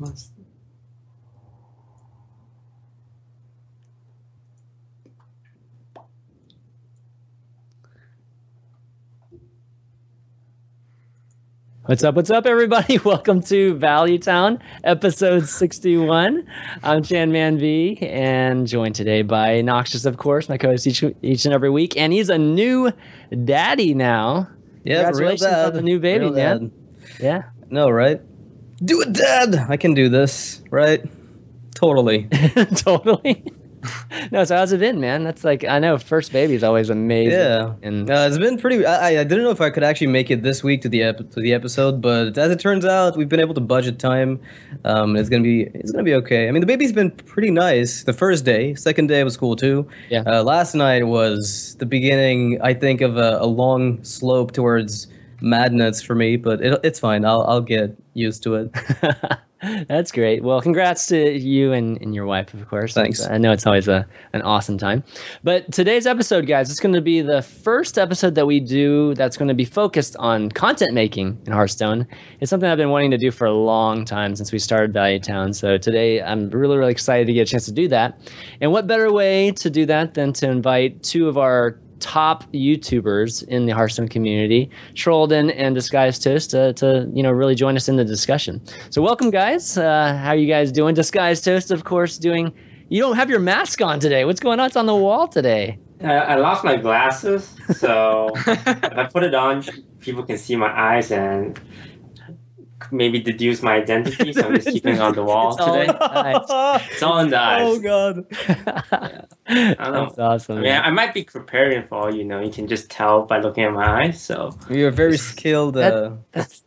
What's up, everybody? Welcome to Value Town, episode 61. I'm Chan Man V, and joined today by Noxious, of course, my co-host each and every week. And he's a new daddy now. Yeah, congratulations on the new baby, man. Yeah. No, right? Do it, Dad! I can do this, right? Totally. Totally. No, so how's it been, man? That's like, I know first baby is always amazing. Yeah, and it's been pretty. I didn't know if I could actually make it this week to the episode, but as it turns out, we've been able to budget time. It's gonna be okay. I mean, the baby's been pretty nice. The first day, second day was cool too. Yeah. Last night was the beginning, I think, of a long slope towards madness for me, but it's fine. I'll get used to it. That's great. Well, congrats to you and your wife, of course. Thanks. I know it's always an awesome time. But today's episode, guys, it's going to be the first episode that we do that's going to be focused on content making in Hearthstone. It's something I've been wanting to do for a long time since we started Value Town. So today I'm really, really excited to get a chance to do that. And what better way to do that than to invite two of our top YouTubers in the Hearthstone community, Trollden and Disguised Toast, to really join us in the discussion. So welcome, guys. How are you guys doing? Disguised Toast, of course, doing. You don't have your mask on today. What's going on? It's on the wall today. I lost my glasses, so if I put it on, people can see my eyes and maybe deduce my identity. So I'm just keeping it on the wall today. It's all in the eyes. Oh God. I don't know. That's awesome. I mean, I might be preparing for all you know. You can just tell by looking at my eyes. So You're a very skilled That's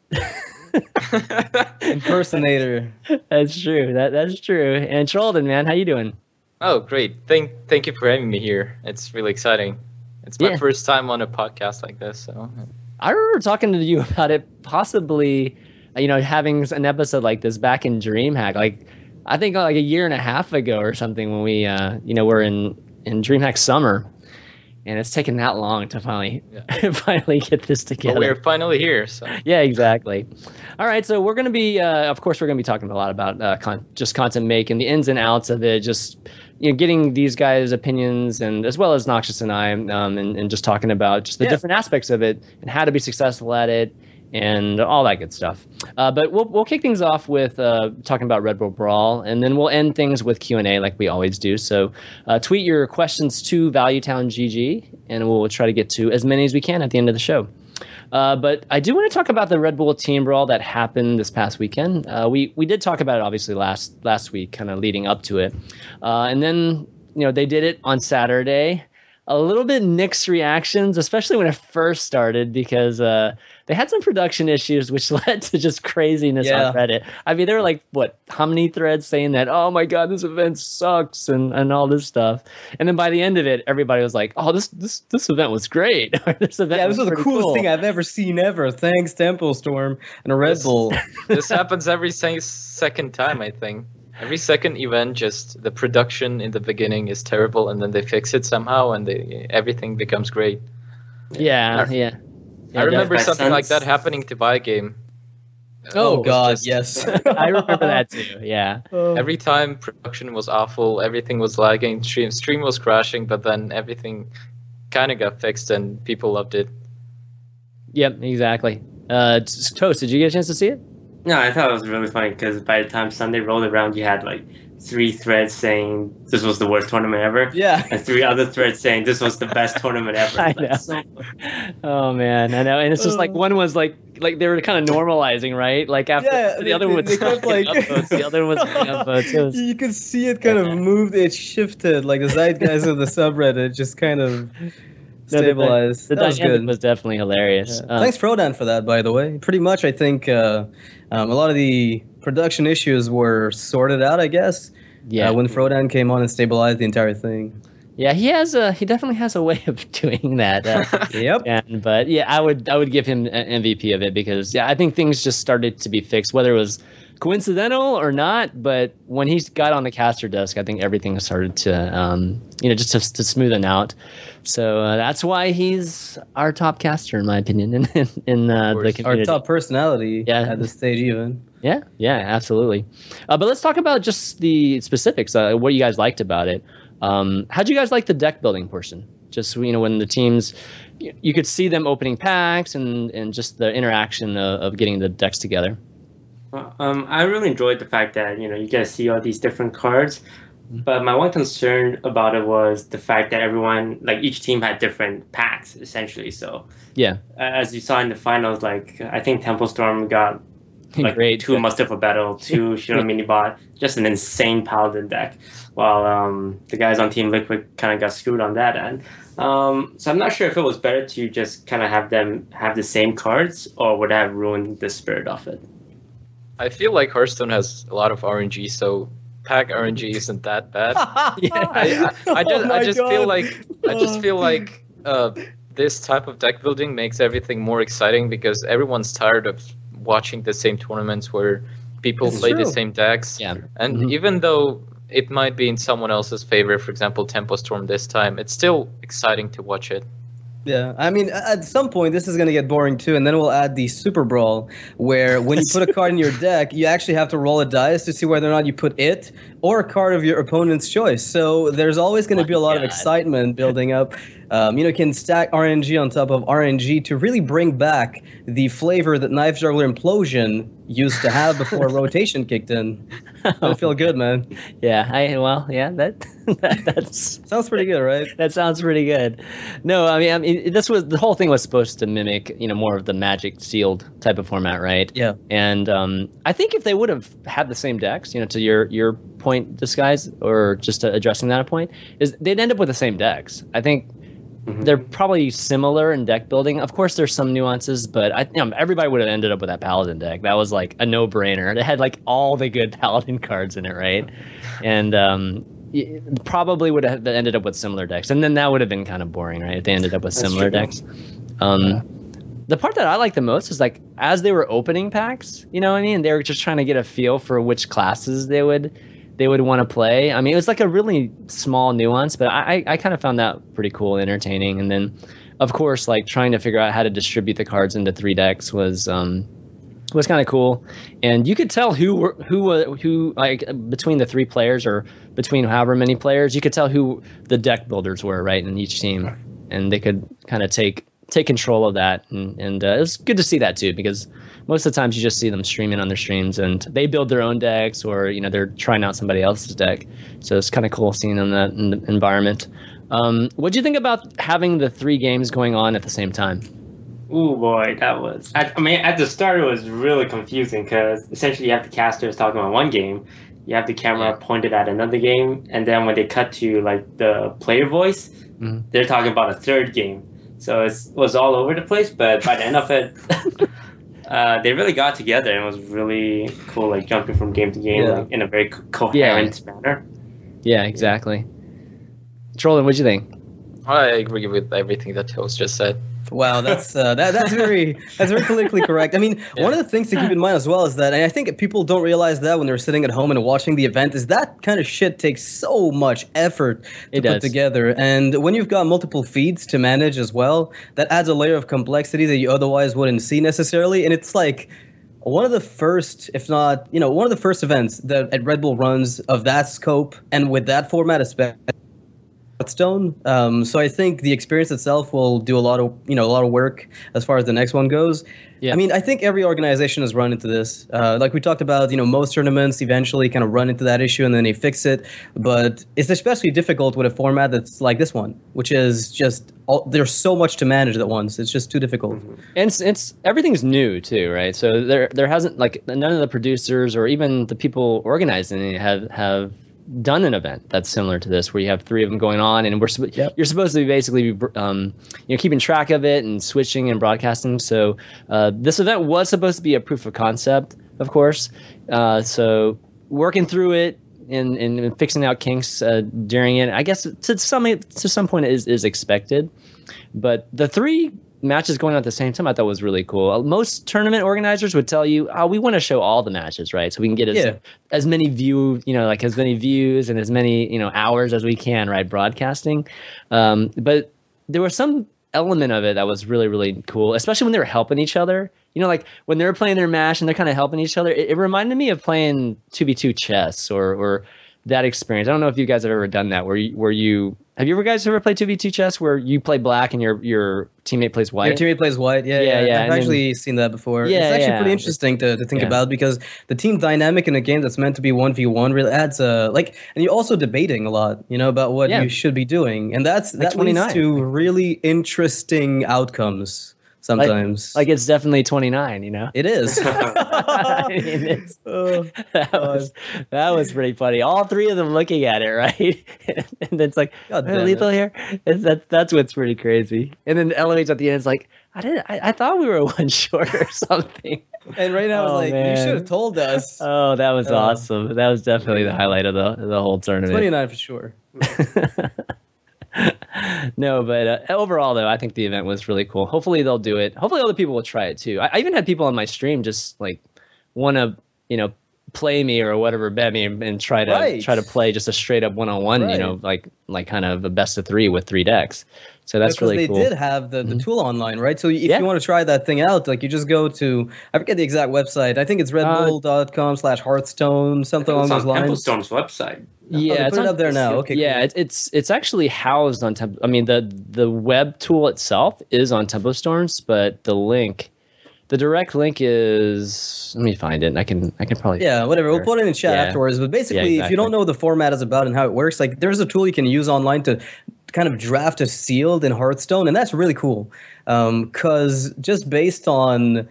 impersonator. That's true. That's true. And Trollden, man, how you doing? Oh, great. Thank you for having me here. It's really exciting. It's my first time on a podcast like this. So I remember talking to you about it possibly, having an episode like this back in DreamHack. Like, I think like a year and a half ago or something when we, were in DreamHack Summer. And it's taken that long to finally get this together. Well, we're finally here. So yeah, exactly. All right, so we're going to be, of course, we're going to be talking a lot about just content making, the ins and outs of it, just getting these guys' opinions, and as well as Noxious and I, and just talking about just the different aspects of it and how to be successful at it and all that good stuff. But we'll kick things off with talking about Red Bull Brawl, and then we'll end things with Q&A like we always do. So tweet your questions to ValueTownGG, and we'll try to get to as many as we can at the end of the show. But I do want to talk about the Red Bull Team Brawl that happened this past weekend. We did talk about it obviously last week, kind of leading up to it, and then they did it on Saturday. A little bit mixed reactions, especially when it first started, because they had some production issues, which led to just craziness on Reddit. I mean, there were like, how many threads saying that, oh my God, this event sucks and all this stuff. And then by the end of it, everybody was like, oh, this event was great. This event this was the coolest thing I've ever seen ever. Thanks, Temple Storm and a Red Bull. This happens every second time, I think. Every second event, just the production in the beginning is terrible, and then they fix it somehow, and everything becomes great. Yeah. I remember something like that happening to Bygame. Oh God, yes. I remember that too. Yeah. Every time production was awful, everything was lagging, stream was crashing, but then everything kind of got fixed, and people loved it. Yep, exactly. Toast, did you get a chance to see it? No, I thought it was really funny because by the time Sunday rolled around, you had like 3 threads saying this was the worst tournament ever. Yeah. And 3 other threads saying this was the best tournament ever. I know. Oh man, I know. And it's just like one was like they were kind of normalizing, right? Like after the other one was like upvotes, the other one was upvotes. You could see it kind of moved, it shifted, like the zeitgeist of the subreddit just kind of stabilized. The that was good. Was definitely hilarious. Yeah. Thanks, Frodan, for that, by the way. Pretty much, I think a lot of the production issues were sorted out, I guess. Yeah. When Frodan came on and stabilized the entire thing. Yeah, he definitely has a way of doing that. Yep. But yeah, I would give him an MVP of it because I think things just started to be fixed, whether it was coincidental or not. But when he got on the caster desk, I think everything started to just to smoothen out. So that's why he's our top caster, in my opinion, in the community. Our top personality at this stage, even. Yeah, absolutely. But let's talk about just the specifics. What you guys liked about it. How'd you guys like the deck building portion? Just when the teams, you could see them opening packs and just the interaction of getting the decks together. I really enjoyed the fact that you guys see all these different cards, but my one concern about it was the fact that everyone, like each team, had different packs essentially. So yeah, as you saw in the finals, like I think Tempo Storm got like Great. 2 Mustafa Battle, 2 Shiro Minibot, just an insane Paladin deck. While the guys on Team Liquid kind of got screwed on that end. So I'm not sure if it was better to just kind of have them have the same cards, or would that have ruined the spirit of it? I feel like Hearthstone has a lot of RNG, so pack RNG isn't that bad. I just feel like this type of deck building makes everything more exciting because everyone's tired of watching the same tournaments where people play the same decks. Yeah. And even though it might be in someone else's favor, for example, Tempo Storm this time, it's still exciting to watch it. Yeah, I mean, at some point, this is going to get boring too, and then we'll add the Super Brawl, where when you put a card in your deck, you actually have to roll a dice to see whether or not you put it or a card of your opponent's choice. So there's always going to be a lot of excitement building up. You can stack RNG on top of RNG to really bring back the flavor that Knife Juggler Implosion used to have before rotation kicked in. It'll feel good, man. Yeah, that's sounds pretty good, right? That sounds pretty good. No, I mean, the whole thing was supposed to mimic, more of the Magic sealed type of format, right? Yeah. And I think if they would have had the same decks, to your point, Disguise, or just addressing that point, is they'd end up with the same decks. I think. They're probably similar in deck building. Of course, there's some nuances, but everybody would have ended up with that Paladin deck. That was like a no-brainer. It had like all the good Paladin cards in it, right? And probably would have ended up with similar decks. And then that would have been kind of boring, right? If they ended up with similar decks. The part that I like the most is like as they were opening packs, you know what I mean? They were just trying to get a feel for which classes they would want to play. I mean, it was like a really small nuance, but I kind of found that pretty cool and entertaining. And then, of course, like trying to figure out how to distribute the cards into 3 decks was kind of cool. And you could tell who like between the 3 players or between however many players, you could tell who the deck builders were, right, in each team, and they could kind of take control of that. And it was good to see that too, because most of the times you just see them streaming on their streams and they build their own decks, or they're trying out somebody else's deck. So it's kind of cool seeing them in that environment. What do you think about having the 3 games going on at the same time? Ooh boy, that was. I mean, at the start it was really confusing because essentially you have the casters talking about one game, you have the camera pointed at another game, and then when they cut to like the player voice, they're talking about a 3rd game. So it was all over the place, but by the end of it. They really got together, and it was really cool, like jumping from game to game like, in a very coherent manner. Yeah, exactly. Trollin, what'd you think? I agree with everything that Toast just said. Wow, that's very politically correct. I mean, one of the things to keep in mind as well is that, and I think people don't realize that when they're sitting at home and watching the event, is that kind of shit takes so much effort to put together. And when you've got multiple feeds to manage as well, that adds a layer of complexity that you otherwise wouldn't see necessarily. And it's like one of the first, if not, one of the first events that at Red Bull runs of that scope and with that format especially. Hearthstone. So I think the experience itself will do a lot of work as far as the next one goes. Yeah. I mean, I think every organization has run into this. Like we talked about, most tournaments eventually kind of run into that issue and then they fix it. But it's especially difficult with a format that's like this one, which is just there's so much to manage at once. It's just too difficult. And it's everything's new too, right? So there hasn't like none of the producers or even the people organizing it have done an event that's similar to this, where you have 3 of them going on, and you're supposed to be basically keeping track of it and switching and broadcasting. So this event was supposed to be a proof of concept, of course. So working through it and fixing out kinks during it, I guess to some point is expected. But the 3 matches going on at the same time, I thought was really cool. Most tournament organizers would tell you, we want to show all the matches, right? So we can get as many views and as many, hours as we can, right? Broadcasting. But there was some element of it that was really, really cool, especially when they were helping each other. you know, like when they're playing their match and they're kind of helping each other, it reminded me of playing 2v2 chess or that experience. I don't know if you guys have ever done that, where you have you guys ever played 2v2 chess where you play black and your teammate plays white? Your teammate plays white. Yeah. I've actually seen that before. Yeah, it's actually pretty interesting to think about, because the team dynamic in a game that's meant to be 1v1 really adds and you're also debating a lot, you know, about what you should be doing, and that leads to really interesting outcomes. Sometimes, like it's definitely 29. You know, it is. That was pretty funny. All three of them looking at it, right? And it's like, lethal here. That's what's pretty crazy. And then LOH at the end is like, I thought we were one short or something. And right now, I was you should have told us. Oh, that was awesome. That was definitely the highlight of the whole tournament. 29 for sure. No, but overall, though, I think the event was really cool. Hopefully they'll do it. Hopefully other people will try it too. I even had people on my stream just like want to, you know, play me or whatever, bet me, and try to play just a straight up 1-on-1, you know, like kind of a best of 3 with 3 decks. So that's really cool. They did have the tool online, right? So if you want to try that thing out, like you just go to, I forget the exact website. I think it's redbull.com/Hearthstone, something along those lines. Templestone's website. Yeah, it's up there now. Okay. Yeah, cool. it's actually housed on Temple. I mean, the web tool itself is on Templestorms, but the direct link is. Let me find it. I can probably. Yeah, whatever. We'll put it in the chat afterwards. But basically, if you don't know what the format is about and how it works, like there's a tool you can use online to kind of draft a sealed in Hearthstone, and that's really cool. Because just based on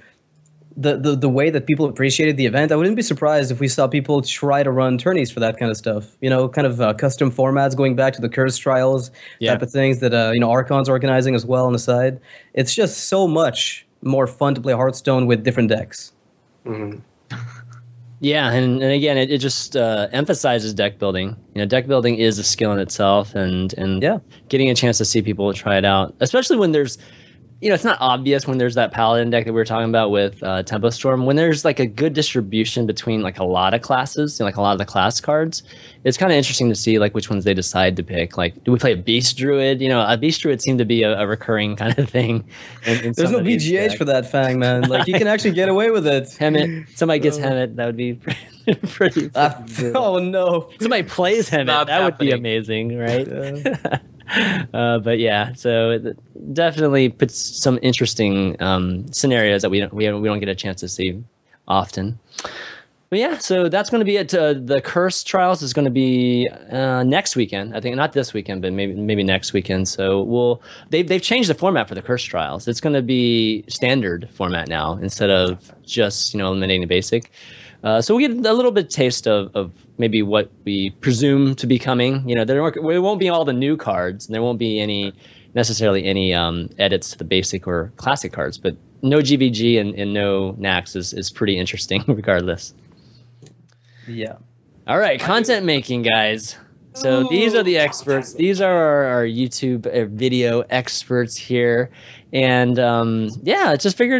the way that people appreciated the event, I wouldn't be surprised if we saw people try to run tourneys for that kind of stuff. You know, kind of custom formats going back to the Curse Trials type of things that Archon's organizing as well on the side. It's just so much more fun to play Hearthstone with different decks. Mm-hmm. Yeah, and again, it just emphasizes deck building. You know, deck building is a skill in itself, and getting a chance to see people try it out, especially when there's, you know, it's not obvious when there's that Paladin deck that we were talking about with Tempostorm. When there's like a good distribution between like a lot of classes, you know, like a lot of the class cards, it's kind of interesting to see like which ones they decide to pick. Like, do we play a Beast Druid? You know, a Beast Druid seemed to be a recurring kind of thing. There's no BGH for that, Fang, man. Like, you can actually get away with it. Hemet. Somebody gets Hemet. That would be pretty oh, no. Somebody plays Hemet. That would be amazing, right? Yeah. But yeah, so it definitely puts some interesting scenarios that we don't get a chance to see often. But yeah, so that's going to be it. The Curse Trials is going to be next weekend. I think not this weekend, but maybe next weekend. So they've changed the format for the Curse Trials. It's going to be standard format now instead of just eliminating the basic. So we get a little bit taste of maybe what we presume to be coming. There won't be all the new cards, and there won't be necessarily any edits to the basic or classic cards. But no GVG and no Nax is pretty interesting regardless. Yeah. All right, content making, guys. So these are the experts. These are our YouTube video experts here. And just figured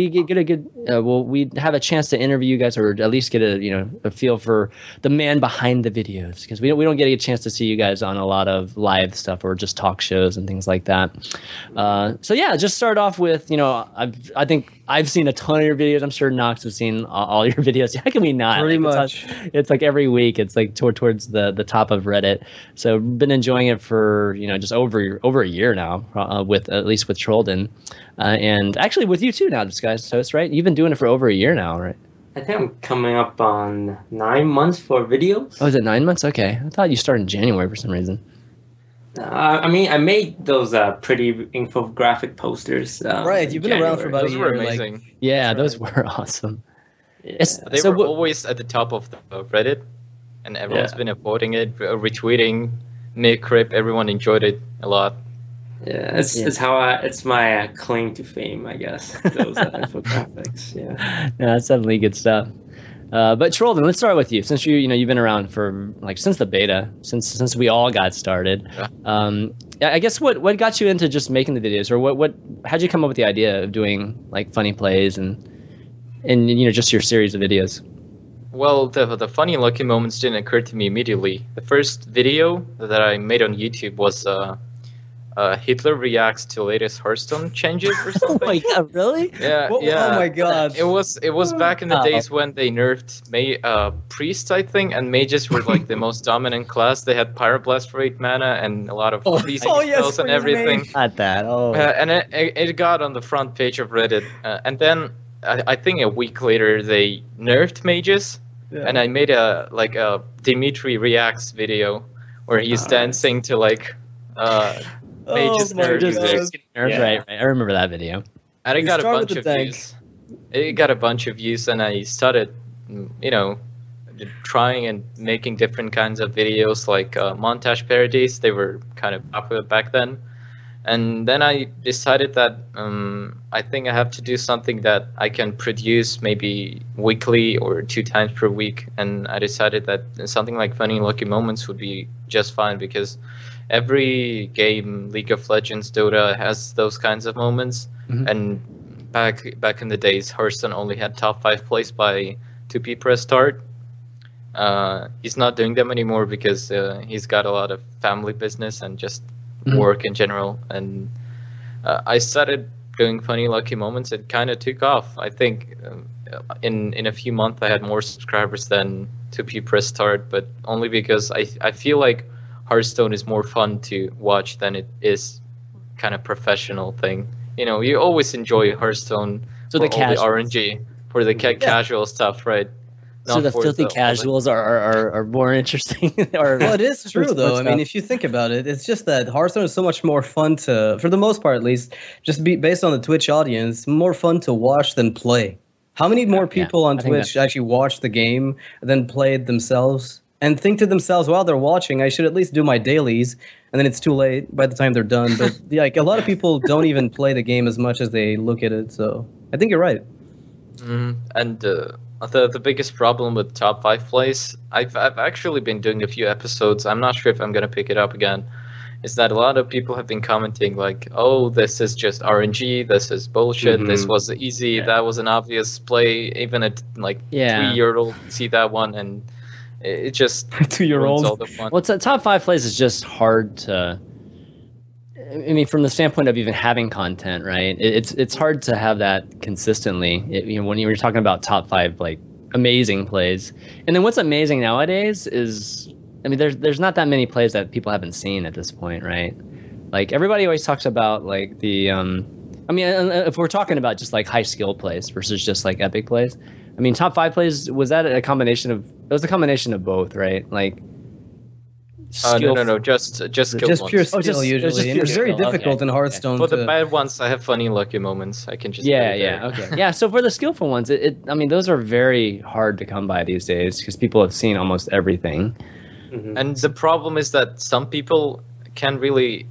we'd have a chance to interview you guys, or at least get a feel for the man behind the videos, because we don't get a chance to see you guys on a lot of live stuff or just talk shows and things like that. Just start off with I think I've seen a ton of your videos. I'm sure Knox has seen all your videos. How can we not? Pretty much. It's like every week. It's like towards the top of Reddit. So been enjoying it for just over a year now, at least with Trollden. And actually with you too now, Disguised Toast, right? You've been doing it for over a year now, right? I think I'm coming up on 9 months for videos. Oh, is it 9 months? Okay. I thought you started in January for some reason. I made those pretty infographic posters. Right, you've been around for about a year. Those were amazing. Yeah, those were awesome. Yeah. They were always at the top of the Reddit, and everyone's been upvoting it, retweeting, Nick, Crip, everyone enjoyed it a lot. Yeah, it's my claim to fame, I guess. Those infographics. Yeah, that's definitely good stuff. But Trollden, let's start with you, since you've been around for since the beta, since we all got started. I guess what got you into just making the videos, or how'd you come up with the idea of doing funny plays and just your series of videos? Well, the funny and lucky moments didn't occur to me immediately. The first video that I made on YouTube was Hitler reacts to latest Hearthstone changes or something. Oh my god, really? Yeah, Whoa, yeah. oh my god. It was back in the days when they nerfed priests, I think, and mages were like the most dominant class. They had Pyroblast for 8 mana and a lot of freezing spells and everything. Not that. Oh. And it got on the front page of Reddit. And then I think a week later they nerfed mages, and I made a Dimitri reacts video where he's dancing to like mages nerfs. Right. I remember that video. And it got a bunch of views. It got a bunch of views, and I started, trying and making different kinds of videos, like montage parodies. They were kind of popular back then. And then I decided that I think I have to do something that I can produce maybe weekly or 2 times per week. And I decided that something like Funny Lucky Moments would be just fine, because every game, League of Legends, Dota, has those kinds of moments. And back in the days, Hearthstone only had top 5 plays by 2P press start. He's not doing them anymore because he's got a lot of family business and just work in general. And I started doing Funny Lucky Moments. It kind of took off. I think in a few months I had more subscribers than 2P press start, but only because I feel like Hearthstone is more fun to watch than it is kind of professional thing. You always enjoy Hearthstone for the RNG, for the casual stuff, right? So the filthy casuals are more interesting. Well, it is true, though. I mean, if you think about it, it's just that Hearthstone is so much more fun to, for the most part at least, just based on the Twitch audience, more fun to watch than play. How many more people on Twitch actually watch the game than play it themselves? And think to themselves, while they're watching, I should at least do my dailies, and then it's too late by the time they're done. But like a lot of people don't even play the game as much as they look at it. So I think you're right. And the biggest problem with top 5 plays, I've actually been doing a few episodes. I'm not sure if I'm gonna pick it up again. Is that a lot of people have been commenting like, "Oh, this is just RNG. This is bullshit. This was easy. That was an obvious play. Even a 3-year-old see that one and." It just 2-year-old. Well, top 5 plays is just hard to. I mean, from the standpoint of even having content, right? It's hard to have that consistently. When you're talking about top 5 like amazing plays, and then what's amazing nowadays is, I mean, there's not that many plays that people haven't seen at this point, right? Like everybody always talks about like the. I mean, if we're talking about just like high skill plays versus just like epic plays. I mean, top 5 plays, was that a combination of... It was a combination of both, right? Like... No. Just skill just ones. pure skill usually. It's very difficult in Hearthstone. For the bad ones, I have Funny Lucky Moments. I can just... Okay. Yeah, so for the skillful ones, I mean, those are very hard to come by these days because people have seen almost everything. And the problem is that some people can really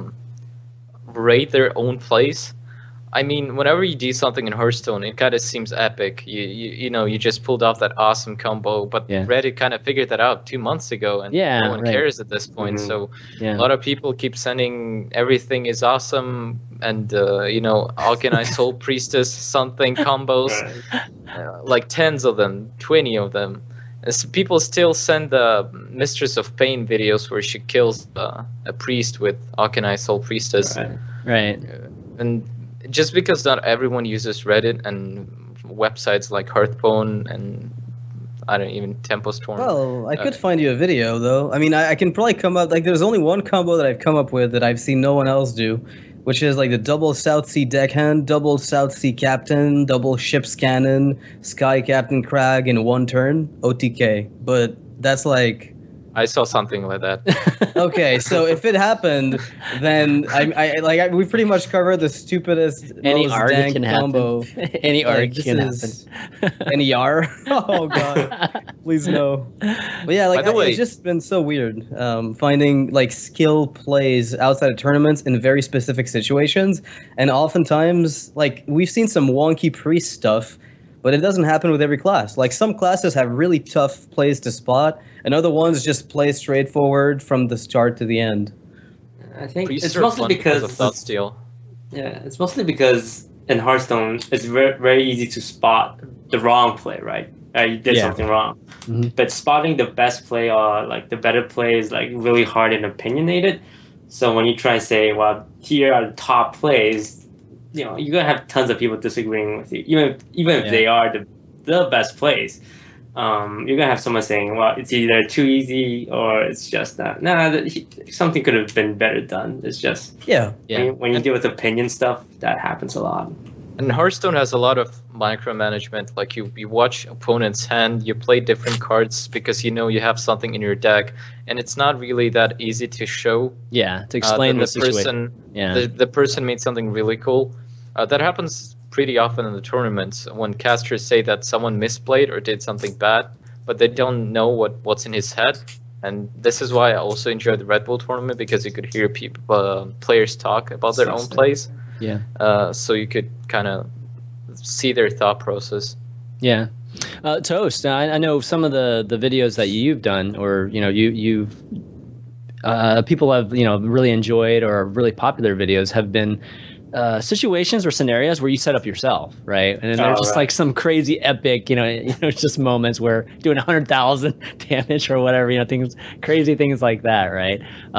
rate their own plays. I mean, whenever you do something in Hearthstone, it kind of seems epic. You just pulled off that awesome combo, but Reddit kind of figured that out 2 months ago, and no one cares at this point. So a lot of people keep sending everything is awesome, and Alkanai Soul Priestess something combos, like 10s of them, 20 of them. So people still send the Mistress of Pain videos where she kills a priest with Alkanai Soul Priestess. Right. And just because not everyone uses Reddit and websites like Hearthbone and Tempo Storm. Well, I could find you a video though. I mean, I can probably come up there's only one combo that I've come up with that I've seen no one else do, which is like the double South Sea Deckhand, double South Sea Captain, double Ship's Cannon, Sky Captain Crag in 1 turn, OTK. But that's like... I saw something like that. Okay, so if it happened, then we pretty much covered the stupidest, any most ARG dank can combo. Any ARG can happen. Any R? Oh god, please no. But yeah, it's just been so weird finding like skill plays outside of tournaments in very specific situations, and oftentimes like we've seen some wonky priest stuff. But it doesn't happen with every class. Like some classes have really tough plays to spot, and other ones just play straightforward from the start to the end. I think it's mostly because of Thought Steal. Yeah, it's mostly because in Hearthstone it's very, very easy to spot the wrong play, right? You did something wrong. But spotting the best play or like the better play is like really hard and opinionated. So when you try to say, well, here are the top plays, you're gonna have tons of people disagreeing with you, even if they are the best plays. You're gonna have someone saying, well, it's either too easy or it's just not. Something could have been better done. It's just when you deal with opinion stuff, that happens a lot. And Hearthstone has a lot of micromanagement. Like you watch opponent's hand, you play different cards because you have something in your deck, and it's not really that easy to show. Yeah, to explain the situation. The person made something really cool. That happens pretty often in the tournaments when casters say that someone misplayed or did something bad, but they don't know what's in his head. And this is why I also enjoyed the Red Bull tournament, because you could hear players talk about their own plays. Yeah. So you could kind of see their thought process. Yeah. Toast. I know some of the videos that you've done, or you've people have really enjoyed, or really popular videos have been situations or scenarios where you set up yourself, right? And then there's just like some crazy epic, just moments where doing 100,000 damage or whatever, crazy things like that, right?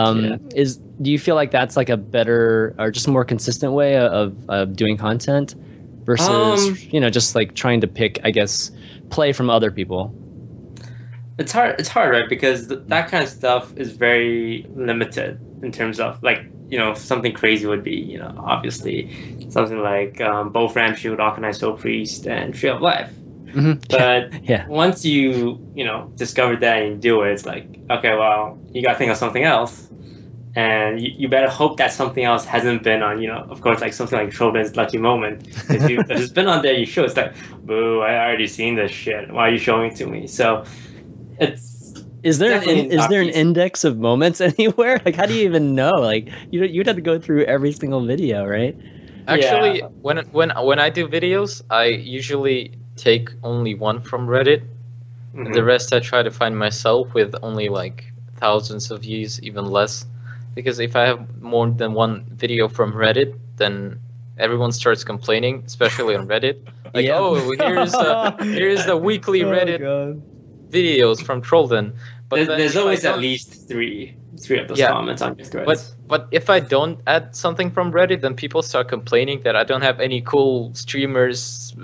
Do you feel like that's like a better or just more consistent way of doing content versus just like trying to pick, I guess, play from other people? It's hard, right? Because that kind of stuff is very limited in terms of like, something crazy would be, obviously something like both Ram Shield, Arcanine Soul Priest, and Tree of Life. Mm-hmm. But once you discover that and you do it, it's like, okay, well, you got to think of something else. And you better hope that something else hasn't been on, of course, like something like Trollden's Lucky Moment. If it's been on there, you show, it's like, boo, I already seen this shit. Why are you showing it to me? So Is there an index of moments anywhere? Like, how do you even know? Like, you'd have to go through every single video, right? Actually, when I do videos, I usually take only one from Reddit. Mm-hmm. The rest I try to find myself with only like thousands of views, even less. Because if I have more than one video from Reddit, then everyone starts complaining, especially on Reddit. Like, here's the weekly Reddit videos from Trollden. But there's always at least three of those comments on your threads. But if I don't add something from Reddit, then people start complaining that I don't have any cool streamers,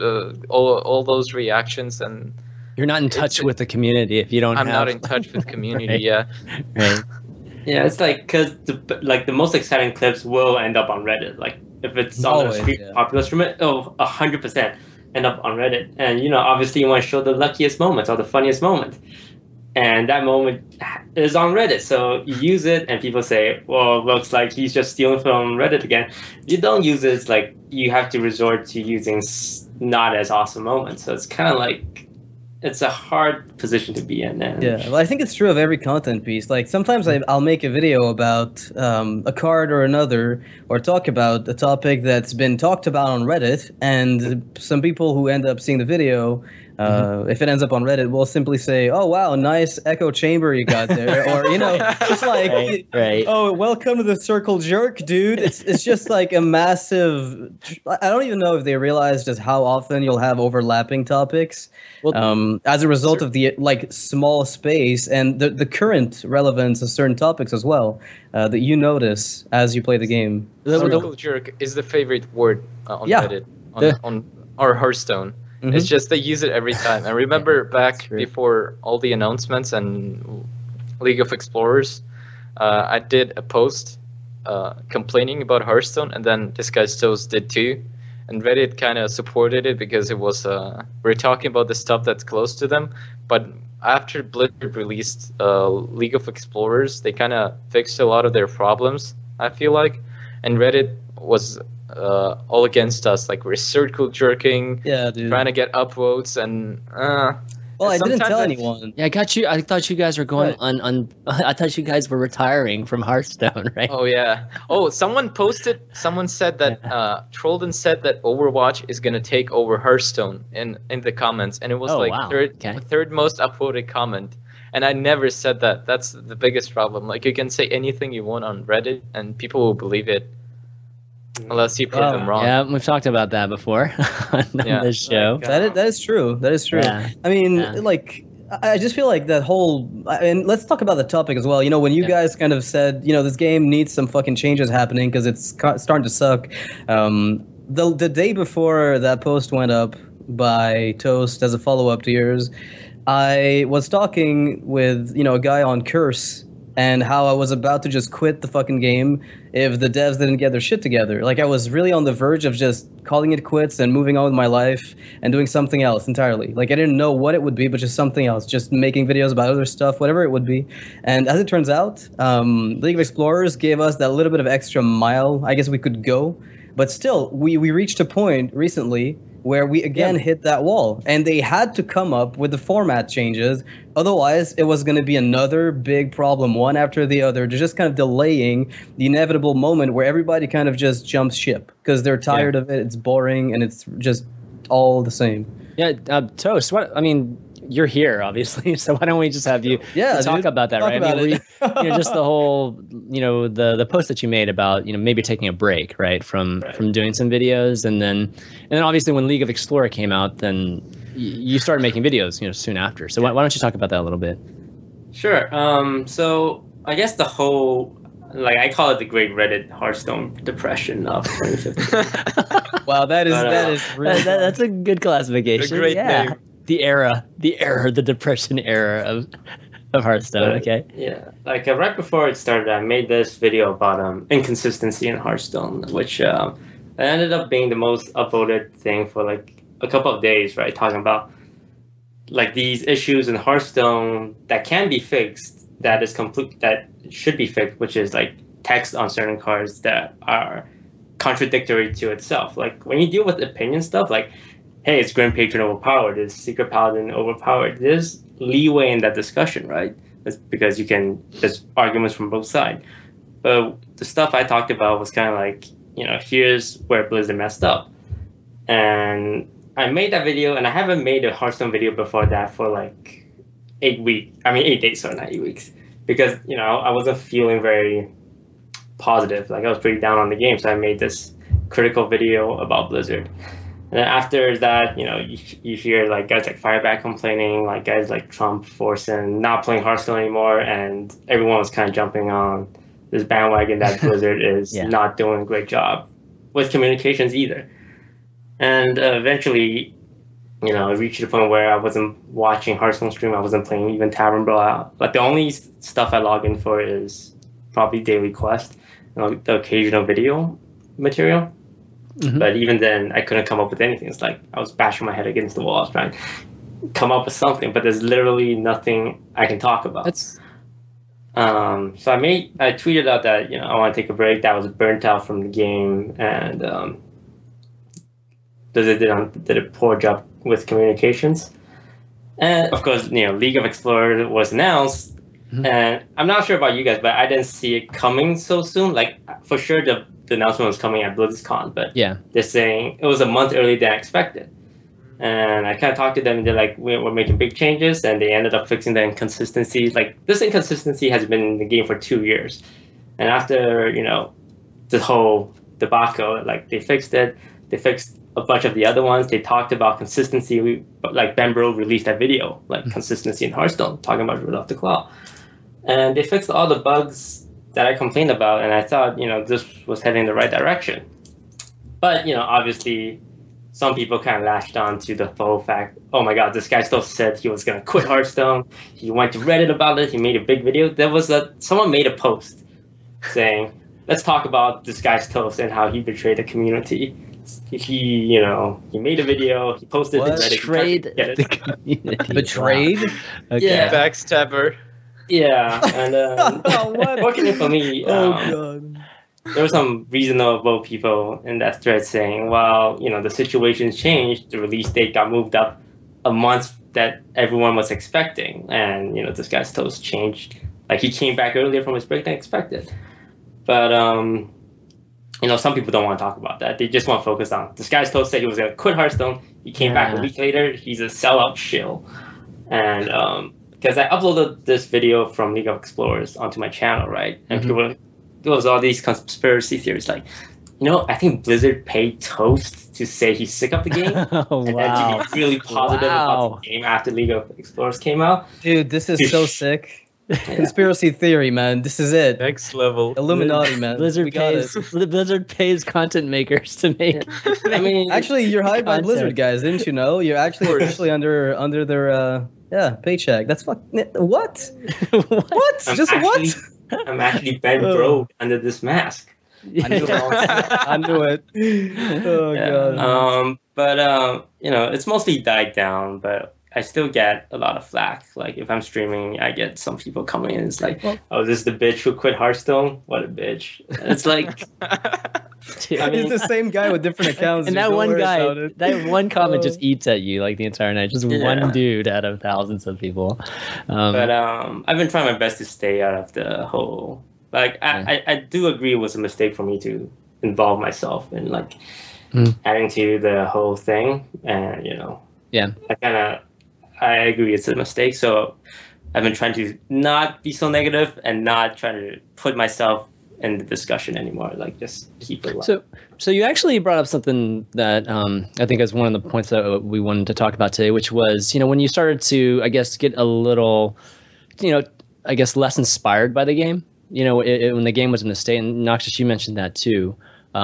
all those reactions, and you're not in touch with the community if you don't. I'm not in touch with the community. Right. Right. Yeah, it's like because the most exciting clips will end up on Reddit. Like if it's on a popular streamer, 100% end up on Reddit. And obviously you want to show the luckiest moments or the funniest moment, and that moment is on Reddit. So you use it, and people say, "Well, looks like he's just stealing from Reddit again." If you don't use it, it's like you have to resort to using not as awesome moments. So it's kind of like. It's a hard position to be in. Well, I think it's true of every content piece. Like sometimes I'll make a video about a card or another, or talk about a topic that's been talked about on Reddit, and some people who end up seeing the video, if it ends up on Reddit, will simply say, "Oh wow, nice echo chamber you got there," or just like, right. "Oh, welcome to the circle jerk, dude." It's just like a massive. I don't even know if they realize just how often you'll have overlapping topics. Well, as a result of the small space and the current relevance of certain topics as well, that you notice as you play the game. Circle jerk is the favorite word on Reddit on our Hearthstone. Mm-hmm. It's just they use it every time. I remember back before all the announcements and League of Explorers, I did a post complaining about Hearthstone, and then Disguised Toast did too. And Reddit kind of supported it because it was we're talking about the stuff that's close to them. But after Blizzard released League of Explorers, they kind of fixed a lot of their problems, I feel like. And Reddit was all against us, like we're circle jerking, trying to get upvotes, and well, I didn't tell anyone. Yeah, I got you. I thought you guys were going on. I thought you guys were retiring from Hearthstone, right? Oh yeah. Oh, someone said that Trollden said that Overwatch is gonna take over Hearthstone in the comments, and it was third most upvoted comment. And I never said that. That's the biggest problem. Like you can say anything you want on Reddit, and people will believe it. Unless you prove them wrong. Yeah, we've talked about that before on this show. That is true. That is true. Yeah. I mean, I just feel like that whole, and let's talk about the topic as well. You know, when you guys kind of said, you know, this game needs some fucking changes happening because it's starting to suck. The day before that post went up by Toast as a follow-up to yours, I was talking with, you know, a guy on Curse and how I was about to just quit the fucking game if the devs didn't get their shit together. Like, I was really on the verge of just calling it quits and moving on with my life and doing something else entirely. Like, I didn't know what it would be, but just something else, just making videos about other stuff, whatever it would be. And as it turns out, League of Explorers gave us that little bit of extra mile I guess we could go. But still, we reached a point recently where we again hit that wall, and they had to come up with the format changes. Otherwise, it was going to be another big problem, one after the other, just kind of delaying the inevitable moment where everybody kind of just jumps ship because they're tired of it. It's boring, and it's just all the same. Yeah, Toast. What I mean, you're here, obviously. So why don't we just have you talk about that, right? I mean, you know, just the whole, you know, the post that you made about, you know, maybe taking a break, right, from doing some videos, and then obviously when League of Explorer came out, then you started making videos, you know, soon after. So why don't you talk about that a little bit? Sure. So I guess the whole, like, I call it the Great Reddit Hearthstone Depression of 2015. Wow, that's a good classification. A great name. The depression era of Hearthstone. Okay. Yeah, like right before it started, I made this video about inconsistency in Hearthstone, which ended up being the most upvoted thing for like a couple of days, right? Talking about like these issues in Hearthstone that can be fixed, that should be fixed, which is like text on certain cards that are contradictory to itself. Like when you deal with opinion stuff, like, hey, is Grim Patron overpowered? Is Secret Paladin overpowered? There's leeway in that discussion, right? That's because there's arguments from both sides. But the stuff I talked about was kind of like, you know, here's where Blizzard messed up. And I made that video, and I haven't made a Hearthstone video before that for like 8 days, sorry, not 8 weeks. Because, you know, I wasn't feeling very positive. Like, I was pretty down on the game, so I made this critical video about Blizzard. And then after that, you know, you hear like guys like Fireback complaining, like guys like Trump forcing not playing Hearthstone anymore, and everyone was kind of jumping on this bandwagon that Blizzard is not doing a great job with communications either. And eventually, you know, I reached the point where I wasn't watching Hearthstone stream, I wasn't playing even Tavern Brawl. Like the only stuff I log in for is probably Daily Quest, you know, the occasional video material. Mm-hmm. But even then, I couldn't come up with anything. It's like I was bashing my head against the wall. I was trying to come up with something, but there's literally nothing I can talk about. So I tweeted out that, you know, I want to take a break. That was burnt out from the game, and did a poor job with communications. And of course, you know, League of Explorers was announced, and I'm not sure about you guys, but I didn't see it coming so soon. Like for sure, the announcement was coming at BlizzCon, but they're saying it was a month earlier than expected. And I kind of talked to them, and they're like, we're making big changes, and they ended up fixing the inconsistencies. Like, this inconsistency has been in the game for 2 years. And after, you know, the whole debacle, like, they fixed it. They fixed a bunch of the other ones. They talked about consistency. Like, Ben Bro released that video, like, consistency in Hearthstone, talking about Rudolph the Claw. And they fixed all the bugs that I complained about, and I thought, you know, this was heading in the right direction. But, you know, obviously, some people kind of latched on to the whole fact, oh my god, this guy still said he was going to quit Hearthstone. He went to Reddit about it. He made a big video. Someone made a post saying, let's talk about this guy's Toast and how he betrayed the community. He made a video. He posted it to Reddit. Betrayed the community. Betrayed? Wow. Okay. Yeah. Backstabber. Yeah, and fortunately for me, there were some reasonable people in that thread saying, well, you know, the situation's changed. The release date got moved up a month that everyone was expecting. And, you know, this guy's Toast changed. Like, he came back earlier from his break than expected. But, you know, some people don't want to talk about that. They just want to focus on, this guy's Toast said he was going to quit Hearthstone. He came back a week later. He's a sellout shill. And, because I uploaded this video from League of Explorers onto my channel, right? And there was all these conspiracy theories like, I think Blizzard paid Toast to say he's sick of the game, Oh, and wow. then to be really positive about the game after League of Explorers came out. Dude, this is so sick. Conspiracy theory, man. This is it. Next level. Illuminati, man. Blizzard We got pays it. Blizzard pays content makers to make. I mean, Actually, you're hired by Content. Blizzard, guys. Didn't you know? You're actually course. officially under their paycheck. That's what? What? What? I'm Just what? actually- I'm actually Ben Broke under this mask. I knew it. I knew it. Oh god. But it's mostly died down, but I still get a lot of flack. Like if I'm streaming, I get some people coming in. It's like, oh, this is the bitch who quit Hearthstone. What a bitch! And it's like, I mean, It's the same guy with different accounts. And dude. that Don't one worry guy, about it. that one comment Oh. just eats at you like the entire night. Just Yeah. one dude out of thousands of people. but I've been trying my best to stay out of the whole. Like I do agree it was a mistake for me to involve myself in like adding to the whole thing, and Yeah. I agree it's a mistake. So I've been trying to not be so negative and not trying to put myself in the discussion anymore. Like just keep it light. So you actually brought up something that I think is one of the points that we wanted to talk about today, which was, when you started to, I guess, get a little, I guess, less inspired by the game. When the game was in the state, and Noxious, you mentioned that too.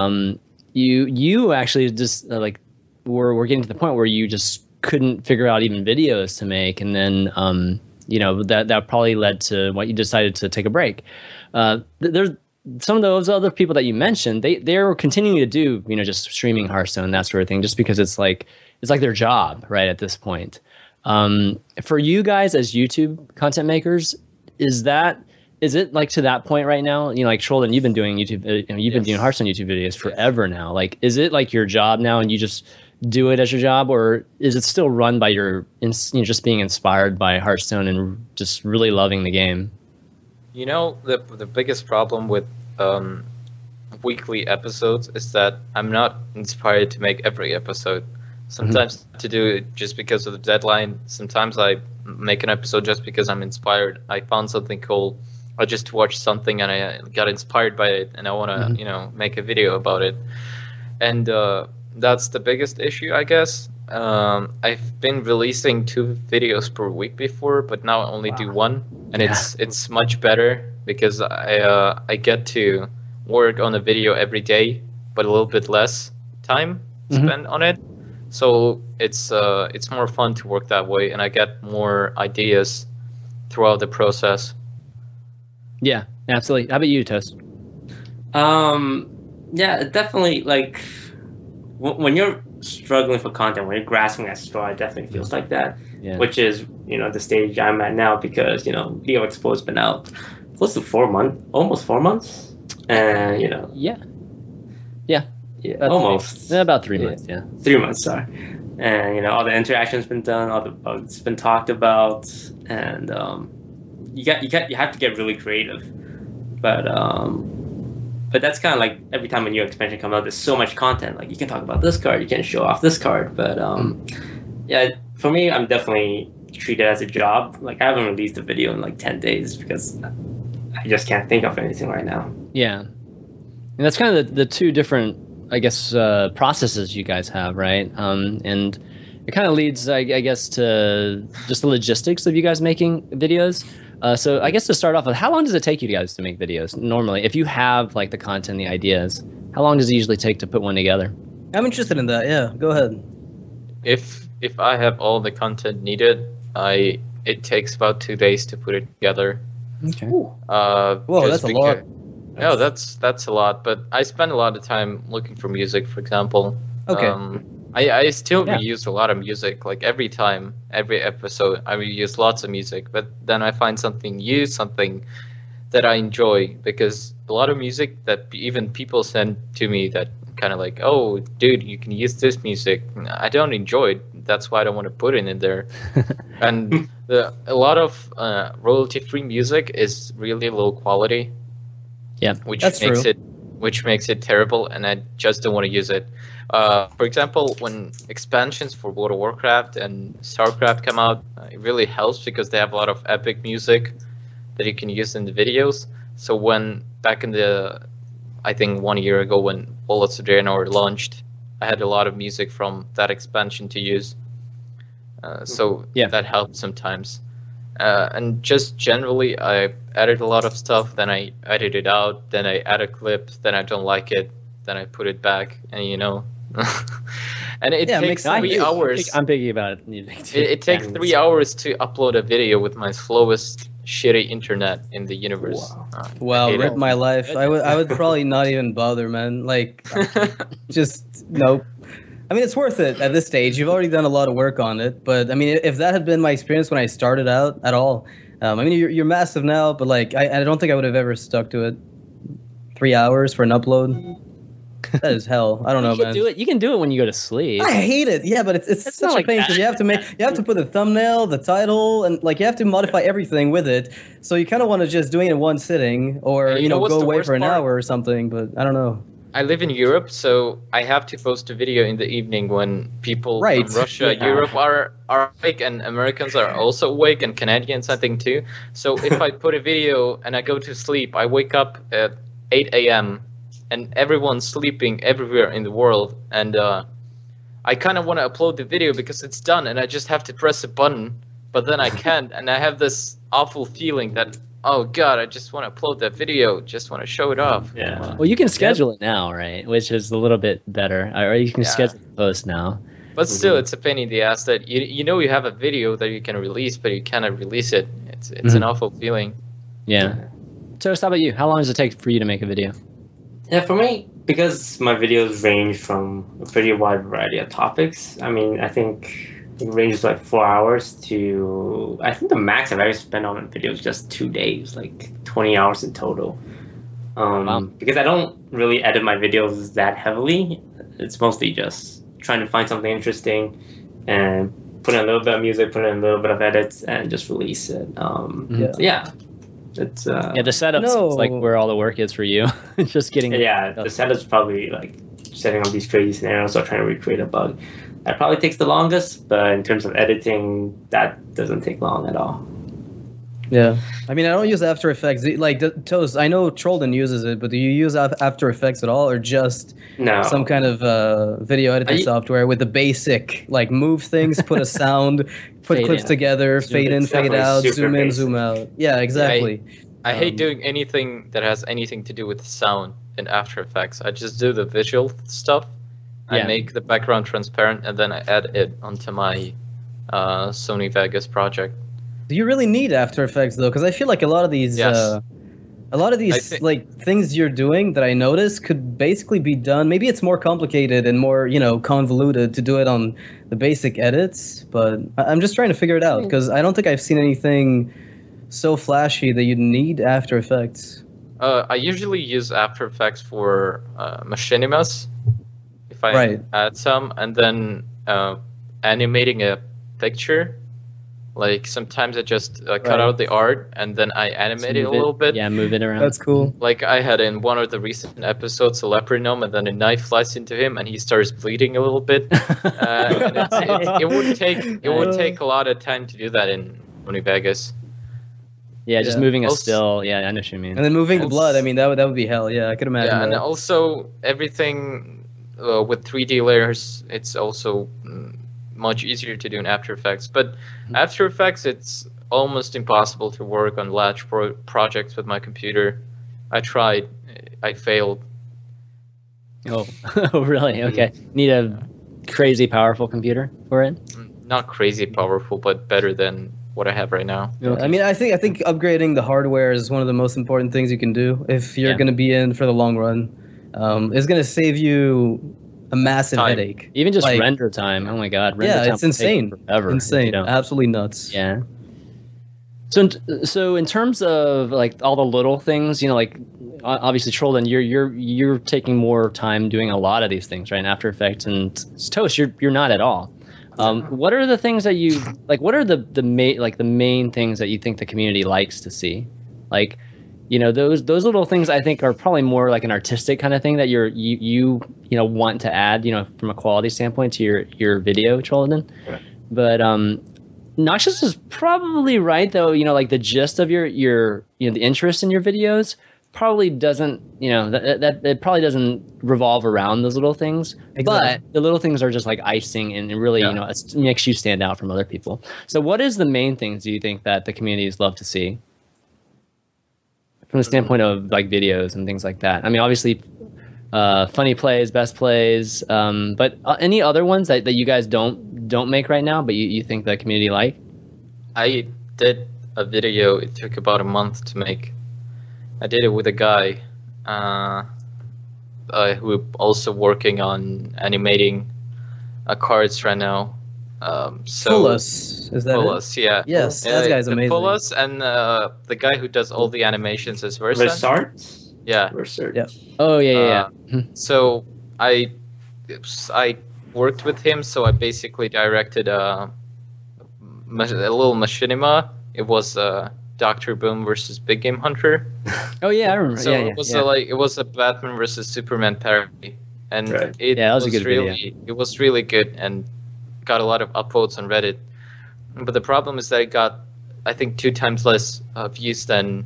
You actually just were getting to the point where you just couldn't figure out even videos to make, and then that probably led to what you decided to take a break. There's some of those other people that you mentioned, they're continuing to do just streaming Hearthstone and that sort of thing, just because it's like their job right at this point. For you guys as YouTube content makers, is it like to that point right now? Like Trollden, you've been doing YouTube, you've been doing Hearthstone YouTube videos forever now. Like, is it like your job now, and you just do it as your job, or is it still run by just being inspired by Hearthstone and just really loving the game? The biggest problem with weekly episodes is that I'm not inspired to make every episode. Sometimes to do it just because of the deadline. Sometimes I make an episode just because I'm inspired. I found something cool. I just watched something and I got inspired by it, and I want to, make a video about it. And that's the biggest issue, I guess. I've been releasing 2 videos per week before, but now I only do 1, and it's much better because I get to work on a video every day, but a little bit less time spent on it. So it's more fun to work that way, and I get more ideas throughout the process. Yeah, absolutely. How about you, Toast? Yeah, definitely. Like when you're struggling for content, when you're grasping at straw, it definitely feels like that. Yeah. Which is the stage I'm at now, because League of Explorers has been out close to 4 months, almost 4 months, and Yeah, almost about 3 months. Yeah. 3 months, sorry. And all the interaction's been done, all the bugs been talked about, and you have to get really creative. But that's kind of like every time a new expansion comes out, there's so much content. Like you can talk about this card, you can show off this card. But yeah, for me, I'm definitely treat it as a job. Like I haven't released a video in like 10 days because I just can't think of anything right now. Yeah, and that's kind of the two different, I guess, processes you guys have, right? And it kind of leads, I guess, to just the logistics of you guys making videos. So I guess to start off with, how long does it take you guys to make videos normally? If you have like the content, the ideas, how long does it usually take to put one together? I'm interested in that. Yeah, go ahead. If I have all the content needed, it takes about 2 days to put it together. Okay. Whoa, that's a lot. No, that's a lot. But I spend a lot of time looking for music, for example. Okay. I still Yeah. reuse a lot of music. Like every episode, I reuse lots of music. But then I find something new, something that I enjoy, because a lot of music that even people send to me that kind of like, oh, dude, you can use this music. I don't enjoy it. That's why I don't want to put it in there. And a lot of royalty-free music is really low quality. Yeah, which that's makes true. which makes it terrible, and I just don't want to use it. For example, when expansions for World of Warcraft and StarCraft come out, it really helps because they have a lot of epic music that you can use in the videos. So when back in the, I think 1 year ago when Bullets of Draenor launched. I had a lot of music from that expansion to use. So that helped sometimes. And just generally, I edit a lot of stuff, then I edit it out, then I add a clip, then I don't like it, then I put it back, and and it takes 3 hours. I'm picky about it. It takes 3 hours to upload a video with my slowest shitty internet in the universe. Wow, rip my life. I would probably not even bother, man. Like, just nope. I mean, it's worth it at this stage. You've already done a lot of work on it, but I mean, if that had been my experience when I started out at all, I mean, you're massive now, but like, I don't think I would have ever stuck to it. 3 hours for an upload. That is hell. I don't know, man. You can do it when you go to sleep. I hate it. Yeah, but it's such a pain because you have to put the thumbnail, the title, and like you have to modify everything with it. So you kind of want to just do it in one sitting, or go away for an hour or something. But I don't know. I live in Europe, so I have to post a video in the evening when people from Russia, Europe are awake, and Americans are also awake, and Canadians, I think, too. So if I put a video and I go to sleep, I wake up at 8 a.m., and everyone's sleeping everywhere in the world, and I kind of want to upload the video because it's done, and I just have to press a button, but then I can't, and I have this awful feeling that, oh god, I just want to upload that video, just want to show it off. Yeah. Well, you can schedule it now, right? Which is a little bit better, or you can schedule the post now. But still, it's a pain in the ass that you have a video that you can release, but you cannot release it. It's an awful feeling. Yeah. Toast, how about you? How long does it take for you to make a video? Yeah, for me, because my videos range from a pretty wide variety of topics, I mean, I think it ranges like 4 hours to, I think the max I've ever spent on a video is just 2 days, like 20 hours in total. Because I don't really edit my videos that heavily. It's mostly just trying to find something interesting and put in a little bit of music, put in a little bit of edits, and just release it. It's the setup's like where all the work is for you. Just getting the setup's probably like setting up these crazy scenarios or trying to recreate a bug. That probably takes the longest, but in terms of editing, that doesn't take long at all. Yeah, I mean, I don't use After Effects. Like, Toast, I know Trollden uses it, but do you use After Effects at all, or just some kind of video editing software with the basic, like, move things, put a sound, put clips together, fade in, fade out, zoom in, zoom out. Yeah, exactly. I hate doing anything that has anything to do with sound in After Effects. I just do the visual stuff. I make the background transparent, and then I add it onto my Sony Vegas project. Do you really need After Effects though? Because I feel like a lot of these things you're doing that I notice could basically be done. Maybe it's more complicated and more convoluted to do it on the basic edits. But I'm just trying to figure it out because I don't think I've seen anything so flashy that you'd need After Effects. I usually use After Effects for machinimas if I add some, and then animating a picture. Like, sometimes I just cut out the art and then I animate it a little bit. Yeah, move it around. That's cool. Like, I had in one of the recent episodes a leopard gnome, and then a knife flies into him and he starts bleeding a little bit. And it would take a lot of time to do that in Sony Vegas. Yeah, just moving a still. Yeah, I know what you mean. And then moving the blood. I mean, that would be hell. Yeah, I could imagine. Yeah, and also everything with 3D layers, it's also much easier to do in After Effects. But After Effects, it's almost impossible to work on large projects with my computer. I tried. I failed. Oh, really? Okay. Need a crazy powerful computer for it? Not crazy powerful, but better than what I have right now. Okay. I mean, I think upgrading the hardware is one of the most important things you can do if you're going to be in for the long run. It's going to save you a massive headache. Even just render time. Oh my god. Render time it's insane. Forever, insane. Absolutely nuts. Yeah. So in terms of like all the little things, like obviously Trollden, you're taking more time doing a lot of these things, right? In After Effects, and Toast, you're not at all. What are the things that you like? What are the main things that you think the community likes to see? Like, those little things I think are probably more like an artistic kind of thing that you want to add, from a quality standpoint to your video, Trollden. Right. But Noxious is probably right though, like the gist of your the interest in your videos probably doesn't, that it probably doesn't revolve around those little things. Exactly. But the little things are just like icing, and it really, it makes you stand out from other people. So what is the main things do you think that the communities love to see from the standpoint of like videos and things like that? I mean, obviously, funny plays, best plays, but any other ones that you guys don't make right now, but you think the community like? I did a video. It took about a month to make. I did it with a guy who also working on animating cards right now. Fullus, is that Fullus, yeah. Yes, that guy's amazing. Fullus and the guy who does all the animations is Versa. Versart? Yeah. Versart. Yeah. Oh yeah. So I worked with him. So I basically directed a little machinima. It was Dr. Boom versus Big Game Hunter. Oh yeah, I remember. So it was it was a Batman versus Superman parody, and it was a good really video. It was really good and got a lot of upvotes on Reddit. But the problem is that it got, I think, 2 times less views than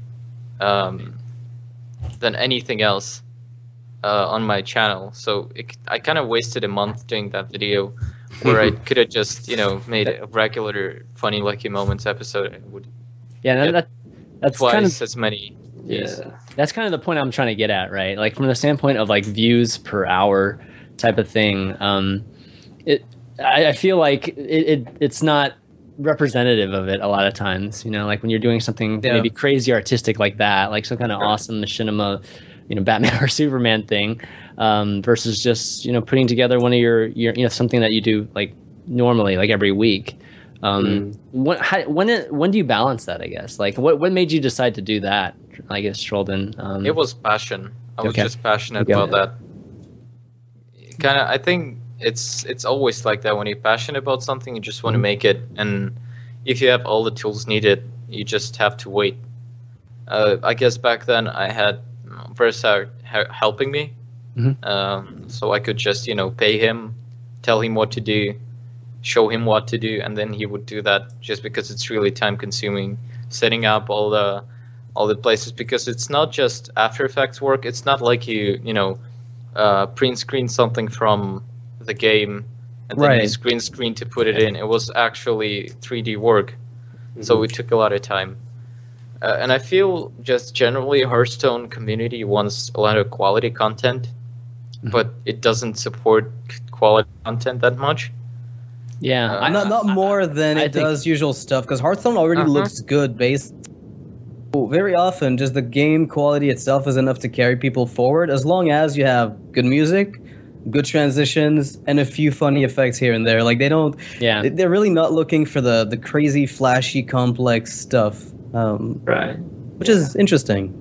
anything else on my channel. So I kind of wasted a month doing that video, where I could have just made a regular Funny Lucky Moments episode. It would that's twice kind of as many views. Yeah. that's kind of the point I'm trying to get at, right? Like from the standpoint of like views per hour type of thing. I feel like it's not representative of it a lot of times. Like when you're doing something maybe crazy artistic like that, like some kind of awesome machinima, Batman or Superman thing, versus just putting together one of your something that you do like normally, like every week. When do you balance that? I guess like what made you decide to do that? I guess Strollden. It was passion. I was just passionate about that. Kind of, I think it's always like that. When you're passionate about something, you just want to make it, and if you have all the tools needed, you just have to wait. I guess back then I had Versa helping me, so I could just pay him, tell him what to do, show him what to do, and then he would do that. Just because it's really time consuming setting up all the places, because it's not just After Effects work. It's not like you print screen something from the game and then use green screen to put it in. It was actually 3D work, so it took a lot of time. And I feel just generally Hearthstone community wants a lot of quality content, but it doesn't support quality content that much. Yeah, not more than it does usual stuff, because Hearthstone already looks good based. Very often, just the game quality itself is enough to carry people forward, as long as you have good music, good transitions, and a few funny effects here and there. Like they're really not looking for the crazy, flashy, complex stuff. Which is interesting.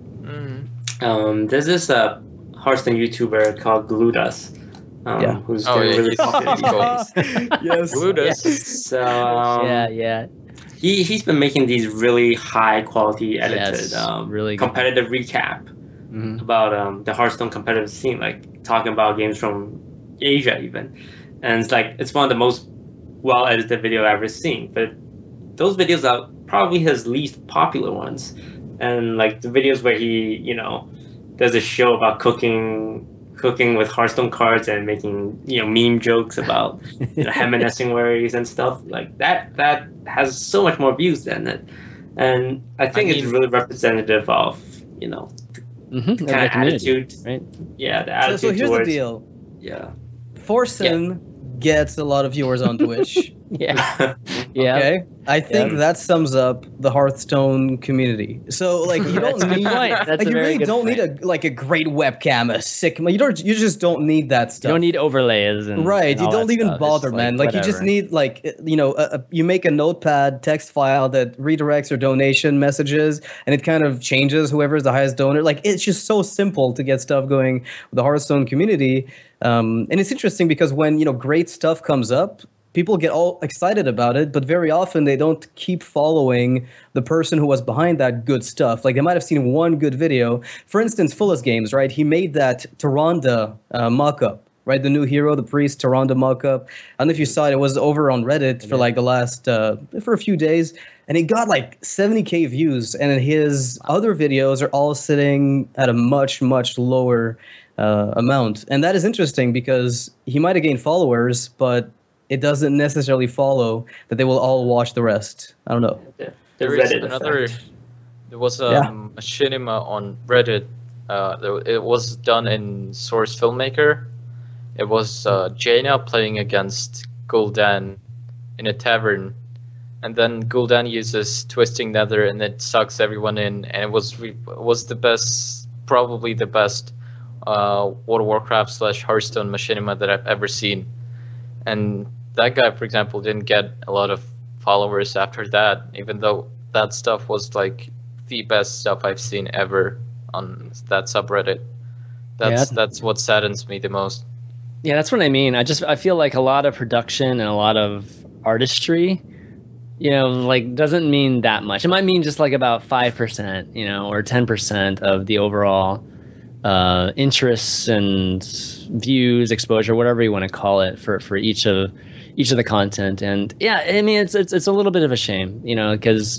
There's this Hearthstone YouTuber called Gludas. Who's doing really popular these days. Yes. Gludas. So he's been making these really high quality edited, really competitive recap about the Hearthstone competitive scene, like talking about games from Asia even, and it's one of the most well edited video I've ever seen. But those videos are probably his least popular ones, and like the videos where he does a show about cooking with Hearthstone cards and making meme jokes about reminiscing worries and stuff like that has so much more views than it, and I think it's really representative of the kind of attitude, right? Yeah, the attitude. So here's towards, the deal. Yeah, Forsen gets a lot of viewers on Twitch. Okay. I think that sums up the Hearthstone community. So like you don't need you really don't need a great webcam, a sick. You just don't need that stuff. You don't need overlays and you don't even stuff. bother, man. Like you just need you make a notepad text file that redirects your donation messages, and it kind of changes whoever's the highest donor. Like it's just so simple to get stuff going with the Hearthstone community. And it's interesting because when great stuff comes up, people get all excited about it, but very often they don't keep following the person who was behind that good stuff. Like they might have seen one good video. For instance, Fullest Games, right? He made that Tyrande mock-up right? The new hero, the priest, Tyrande Mockup. I don't know if you saw it. It was over on Reddit for like the last, for a few days. And it got like 70K views. And his other videos are all sitting at a much, much lower amount. And that is interesting because he might have gained followers, but it doesn't necessarily follow that they will all watch the rest. I don't know. There is another. There was a machinima on Reddit. It was done in Source Filmmaker. It was Jaina playing against Gul'dan in a tavern, and then Gul'dan uses Twisting Nether and it sucks everyone in. And it was the best, probably the best World of Warcraft / Hearthstone machinima that I've ever seen. And that guy, for example, didn't get a lot of followers after that, even though that stuff was like the best stuff I've seen ever on that subreddit. That's what saddens me the most. Yeah, that's what I mean. I feel like a lot of production and a lot of artistry, like doesn't mean that much. It might mean just like about 5%, or 10% of the overall interests and views, exposure, whatever you want to call it for each of the content. And yeah, I mean it's a little bit of a shame, because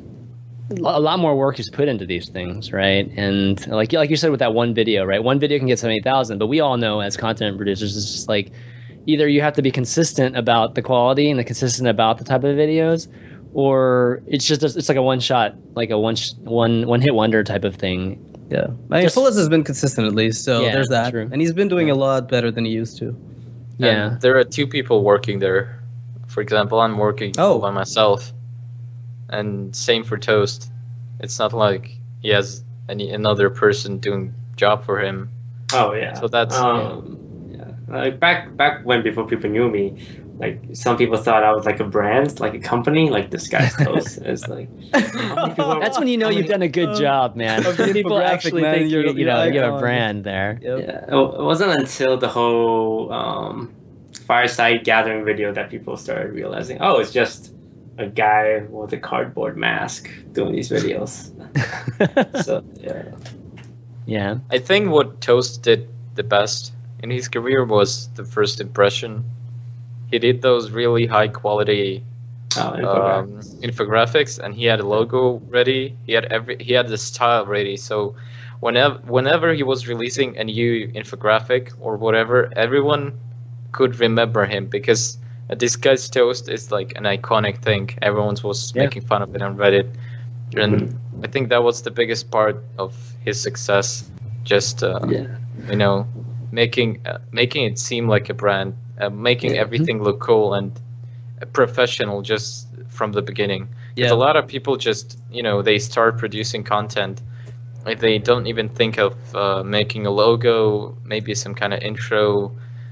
a lot more work is put into these things, right? And like you said with that one video, right? One video can get 70,000, but we all know as content producers, it's just like either you have to be consistent about the quality and consistent about the type of videos, or it's like a one shot, like a one hit wonder type of thing. Yeah, I mean, Fullest has been consistent at least, so there's that, true. And he's been doing a lot better than he used to. Yeah, and there are 2 people working there. For example, I'm working by myself. And same for Toast. It's not like he has another person doing job for him. Oh yeah. So that's like back when before people knew me, like some people thought I was like a brand, like a company, like this guy's Toast. It's like that's when you've done a good job, man. People actually think you have a brand there. Yep. Yeah. It wasn't until the whole Fireside Gathering video that people started realizing, it's just a guy with a cardboard mask doing these videos. So yeah. I think what Toast did the best in his career was the first impression. He did those really high quality infographics, and he had a logo ready. He had the style ready. So whenever he was releasing a new infographic or whatever, everyone could remember him because this guy's Toast is like an iconic thing. Everyone was making fun of it on Reddit. And I think that was the biggest part of his success. Just, making it seem like a brand, making everything look cool and professional just from the beginning. Because a lot of people just, they start producing content. Like they don't even think of making a logo, maybe some kind of intro.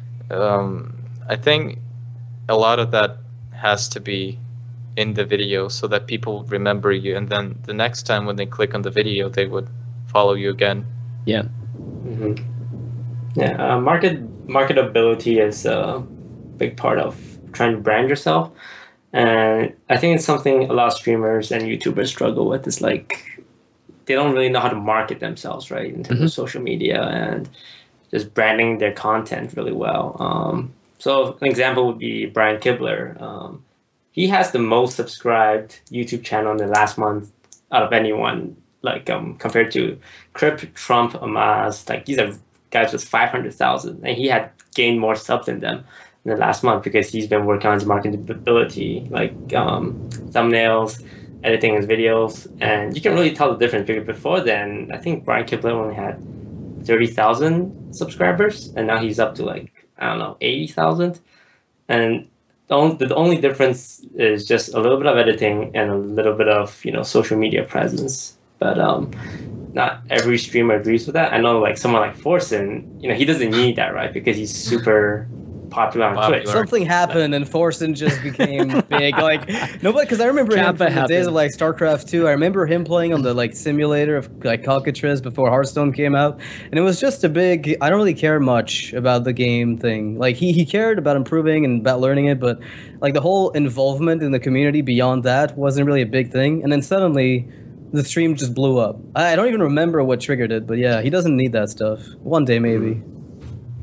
I think a lot of that has to be in the video so that people remember you, and then the next time when they click on the video, they would follow you again. Yeah. Mm-hmm. Yeah. Marketability is a big part of trying to brand yourself, and I think it's something a lot of streamers and YouTubers struggle with. Is like they don't really know how to market themselves, right, in terms of social media and just branding their content really well. So an example would be Brian Kibler. He has the most subscribed YouTube channel in the last month out of anyone, like compared to Crip, Trump, Amaz. Like these are guys with 500,000, and he had gained more subs than them in the last month because he's been working on his marketability, like thumbnails, editing his videos, and you can really tell the difference because before then, I think Brian Kibler only had 30,000 subscribers, and now he's up to like 80,000, and the only difference is just a little bit of editing and a little bit of social media presence. But not every streamer agrees with that. I know like someone like Forsen, he doesn't need that, right? Because he's super popular on Twitch. Something happened and Forsen just became big. Like nobody, because I remember him from the days of like StarCraft 2. I remember him playing on the like simulator of like Cockatrice before Hearthstone came out, and it was just a big. I don't really care much about the game thing. Like he cared about improving and about learning it, but like the whole involvement in the community beyond that wasn't really a big thing. And then suddenly the stream just blew up. I don't even remember what triggered it, but yeah, he doesn't need that stuff. One day maybe.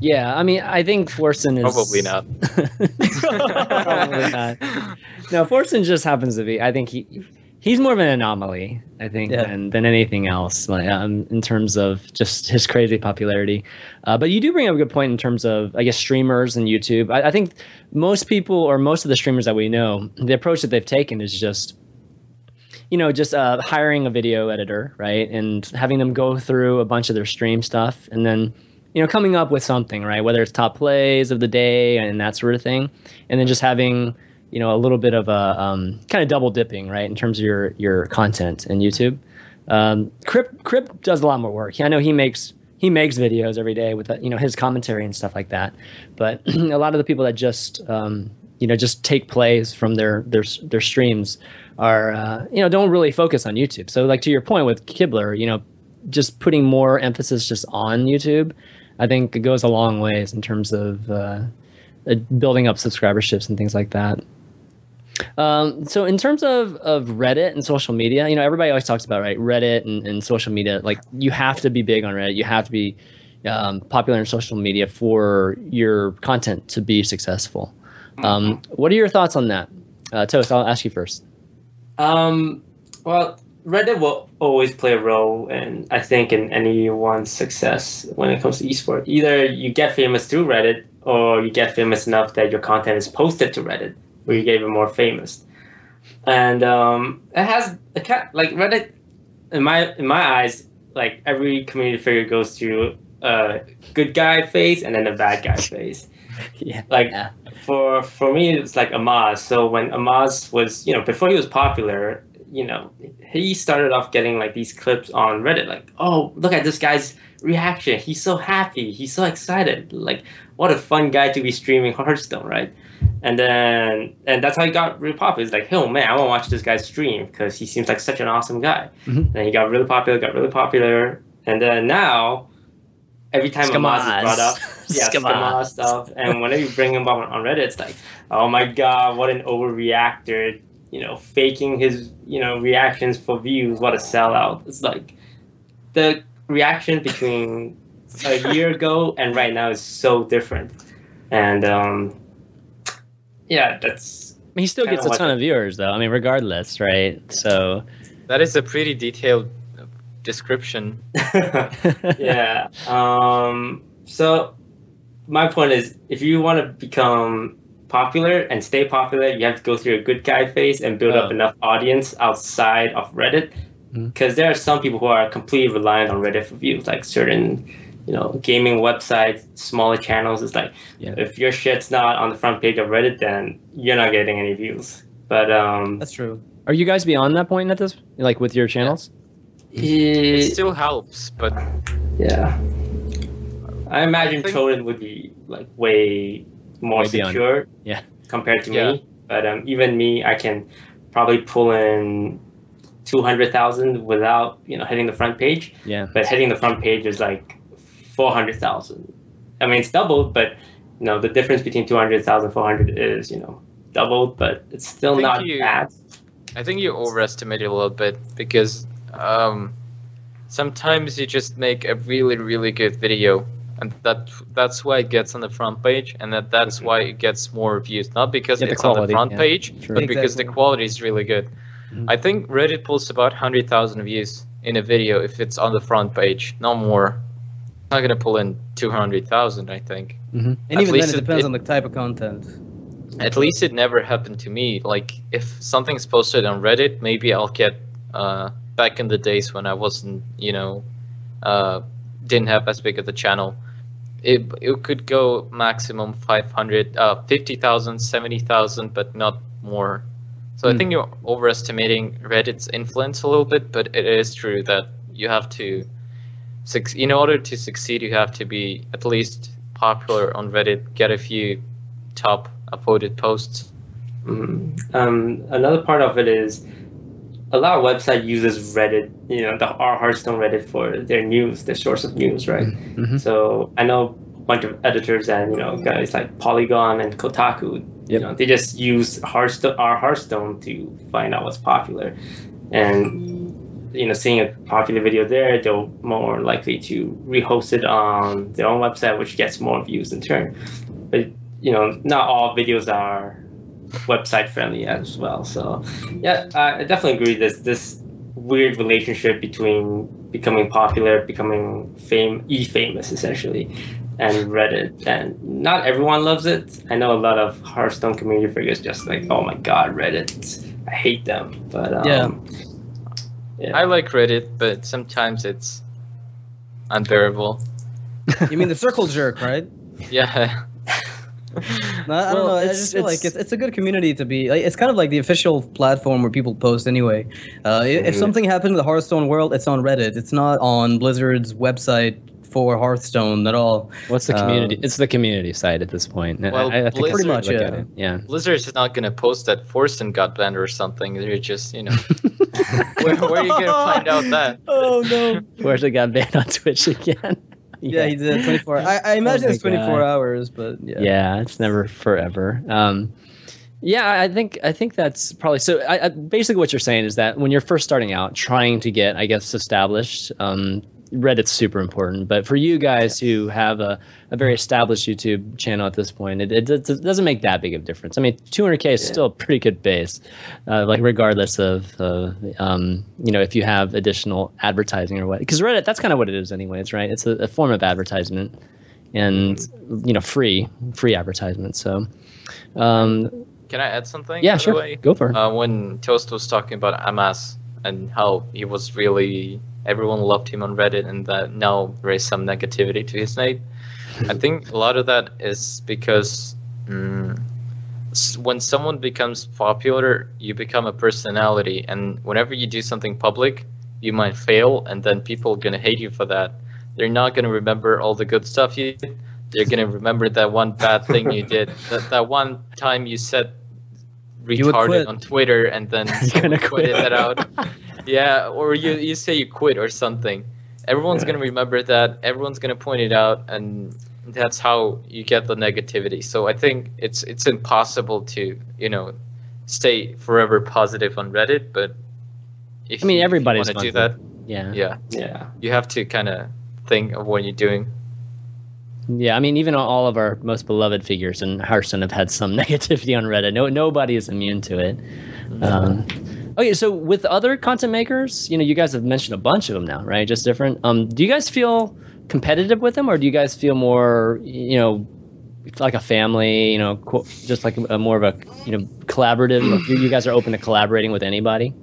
Yeah, I mean, I think Forsen is Probably not. Probably not. No, Forsen just happens to be. I think he's more of an anomaly. I think than anything else. Like, in terms of just his crazy popularity. But you do bring up a good point in terms of, I guess, streamers and YouTube. I think most people, or most of the streamers that we know, the approach that they've taken is just, hiring a video editor, right, and having them go through a bunch of their stream stuff, and then coming up with something, right? Whether it's top plays of the day and that sort of thing, and then just having, a little bit of a kind of double dipping, right, in terms of your content in YouTube. Crip does a lot more work. I know he makes videos every day with his commentary and stuff like that. But a lot of the people that just just take plays from their streams are don't really focus on YouTube. So like to your point with Kibler, just putting more emphasis just on YouTube, I think it goes a long ways in terms of building up subscriberships and things like that. So in terms of Reddit and social media, everybody always talks about, right, Reddit and social media. Like, you have to be big on Reddit. You have to be popular in social media for your content to be successful. What are your thoughts on that? Toast, I'll ask you first. Well, Reddit will always play a role in, I think, in anyone's success when it comes to esports. Either you get famous through Reddit, or you get famous enough that your content is posted to Reddit, where you get even more famous. And it has like Reddit, in my eyes, like every community figure goes through a good guy phase and then a bad guy phase. For me, it's like Amaz. So when Amaz was, before he was popular, he started off getting like these clips on Reddit, like, oh, look at this guy's reaction. He's so happy. He's so excited. Like, what a fun guy to be streaming Hearthstone, right? And that's how he got really popular. It's like, oh man, I want to watch this guy stream because he seems like such an awesome guy. Mm-hmm. And he got really popular. And then now, every time Amaz is brought up, Skamaz stuff, and whenever you bring him up on Reddit, it's like, oh my god, what an overreactor, faking his, reactions for views, what a sellout. It's like, the reaction between a year ago and right now is so different. And, that's... He still gets a ton of viewers, though. I mean, regardless, right? So... That is a pretty detailed description. Yeah. So my point is, if you want to become popular and stay popular, you have to go through a good guy phase and build up enough audience outside of Reddit. Because there are some people who are completely reliant on Reddit for views, like certain, gaming websites, smaller channels. It's like, if your shit's not on the front page of Reddit, then you're not getting any views. But that's true. Are you guys beyond that point at this, like with your channels? It still helps, but yeah, I imagine Troden would be like way more secure, compared to me. But even me, I can probably pull in 200,000 without hitting the front page. Yeah, but hitting the front page is like 400,000. I mean, it's doubled, but the difference between 200,000 and 400 is doubled, but it's still not bad. I think you overestimate it a little bit because. Sometimes you just make a really, really good video, and that's why it gets on the front page, and that's why it gets more views. Not because it's on the front page, but because the quality is really good. Mm-hmm. I think Reddit pulls about 100,000 views in a video if it's on the front page, no more. It's not gonna pull in 200,000, I think. Mm-hmm. And even then, it depends on the type of content. At least it never happened to me. Like, if something's posted on Reddit, maybe I'll get back in the days when I wasn't, didn't have as big of a channel, it could go maximum 500, 50,000, 70,000, but not more. So I think you're overestimating Reddit's influence a little bit, but it is true that you have to, in order to succeed, you have to be at least popular on Reddit, get a few top voted posts. Another part of it is, a lot of websites uses Reddit, our Hearthstone Reddit for their news, their source of news, right? Mm-hmm. So I know a bunch of editors and guys like Polygon and Kotaku. They just use our Hearthstone to find out what's popular, and seeing a popular video there, they're more likely to rehost it on their own website, which gets more views in turn. But not all videos are website friendly as well. So yeah, I definitely agree. There's this weird relationship between becoming popular, becoming famous essentially, and Reddit. And not everyone loves it. I know a lot of Hearthstone community figures just like, oh my god, Reddit, I hate them. But yeah. I like Reddit, but sometimes it's unbearable. You mean the circle jerk, right? Yeah. No, I don't know. I just feel like it's a good community to be. Like, it's kind of like the official platform where people post anyway. If something happened in the Hearthstone world, it's on Reddit. It's not on Blizzard's website for Hearthstone at all. What's the community? It's the community site at this point. Well, I think pretty much, yeah. Blizzard's not going to post that Forsen got banned or something. They're just, where are you going to find out that? Oh, no. Forsen got banned on Twitch again. Yeah, he did 24. I imagine it's 24 hours, but yeah. Yeah, it's never forever. Yeah, I think that's probably so. Basically, what you're saying is that when you're first starting out, trying to get, I guess, established, Reddit's super important. But for you guys who have a very established YouTube channel at this point, it doesn't make that big of a difference. I mean, 200K is still a pretty good base, like regardless of if you have additional advertising or what. Because Reddit, that's kind of what it is anyways, right? It's a form of advertisement, and free advertisement. So. Can I add something? Yeah, sure. Go for it. When Toast was talking about Amas and how he was really, everyone loved him on Reddit, and that now there is some negativity to his name. I think a lot of that is because when someone becomes popular, you become a personality, and whenever you do something public, you might fail, and then people are gonna hate you for that. They're not gonna remember all the good stuff you did. They're gonna remember that one bad thing you did. That one time you said retarded on Twitter, and then someone tweeted that out. Yeah, or you say you quit or something. Everyone's gonna remember that. Everyone's gonna point it out, and that's how you get the negativity. So I think it's impossible to stay forever positive on Reddit. But if everybody's want to do that, yeah, you have to kind of think of what you're doing. Yeah, I mean, even all of our most beloved figures in Hearthstone have had some negativity on Reddit. Nobody is immune to it. Okay, so with other content makers, you guys have mentioned a bunch of them now, right? Just different. Do you guys feel competitive with them, or do you guys feel more, like a family? Just like a more of a collaborative. You guys are open to collaborating with anybody.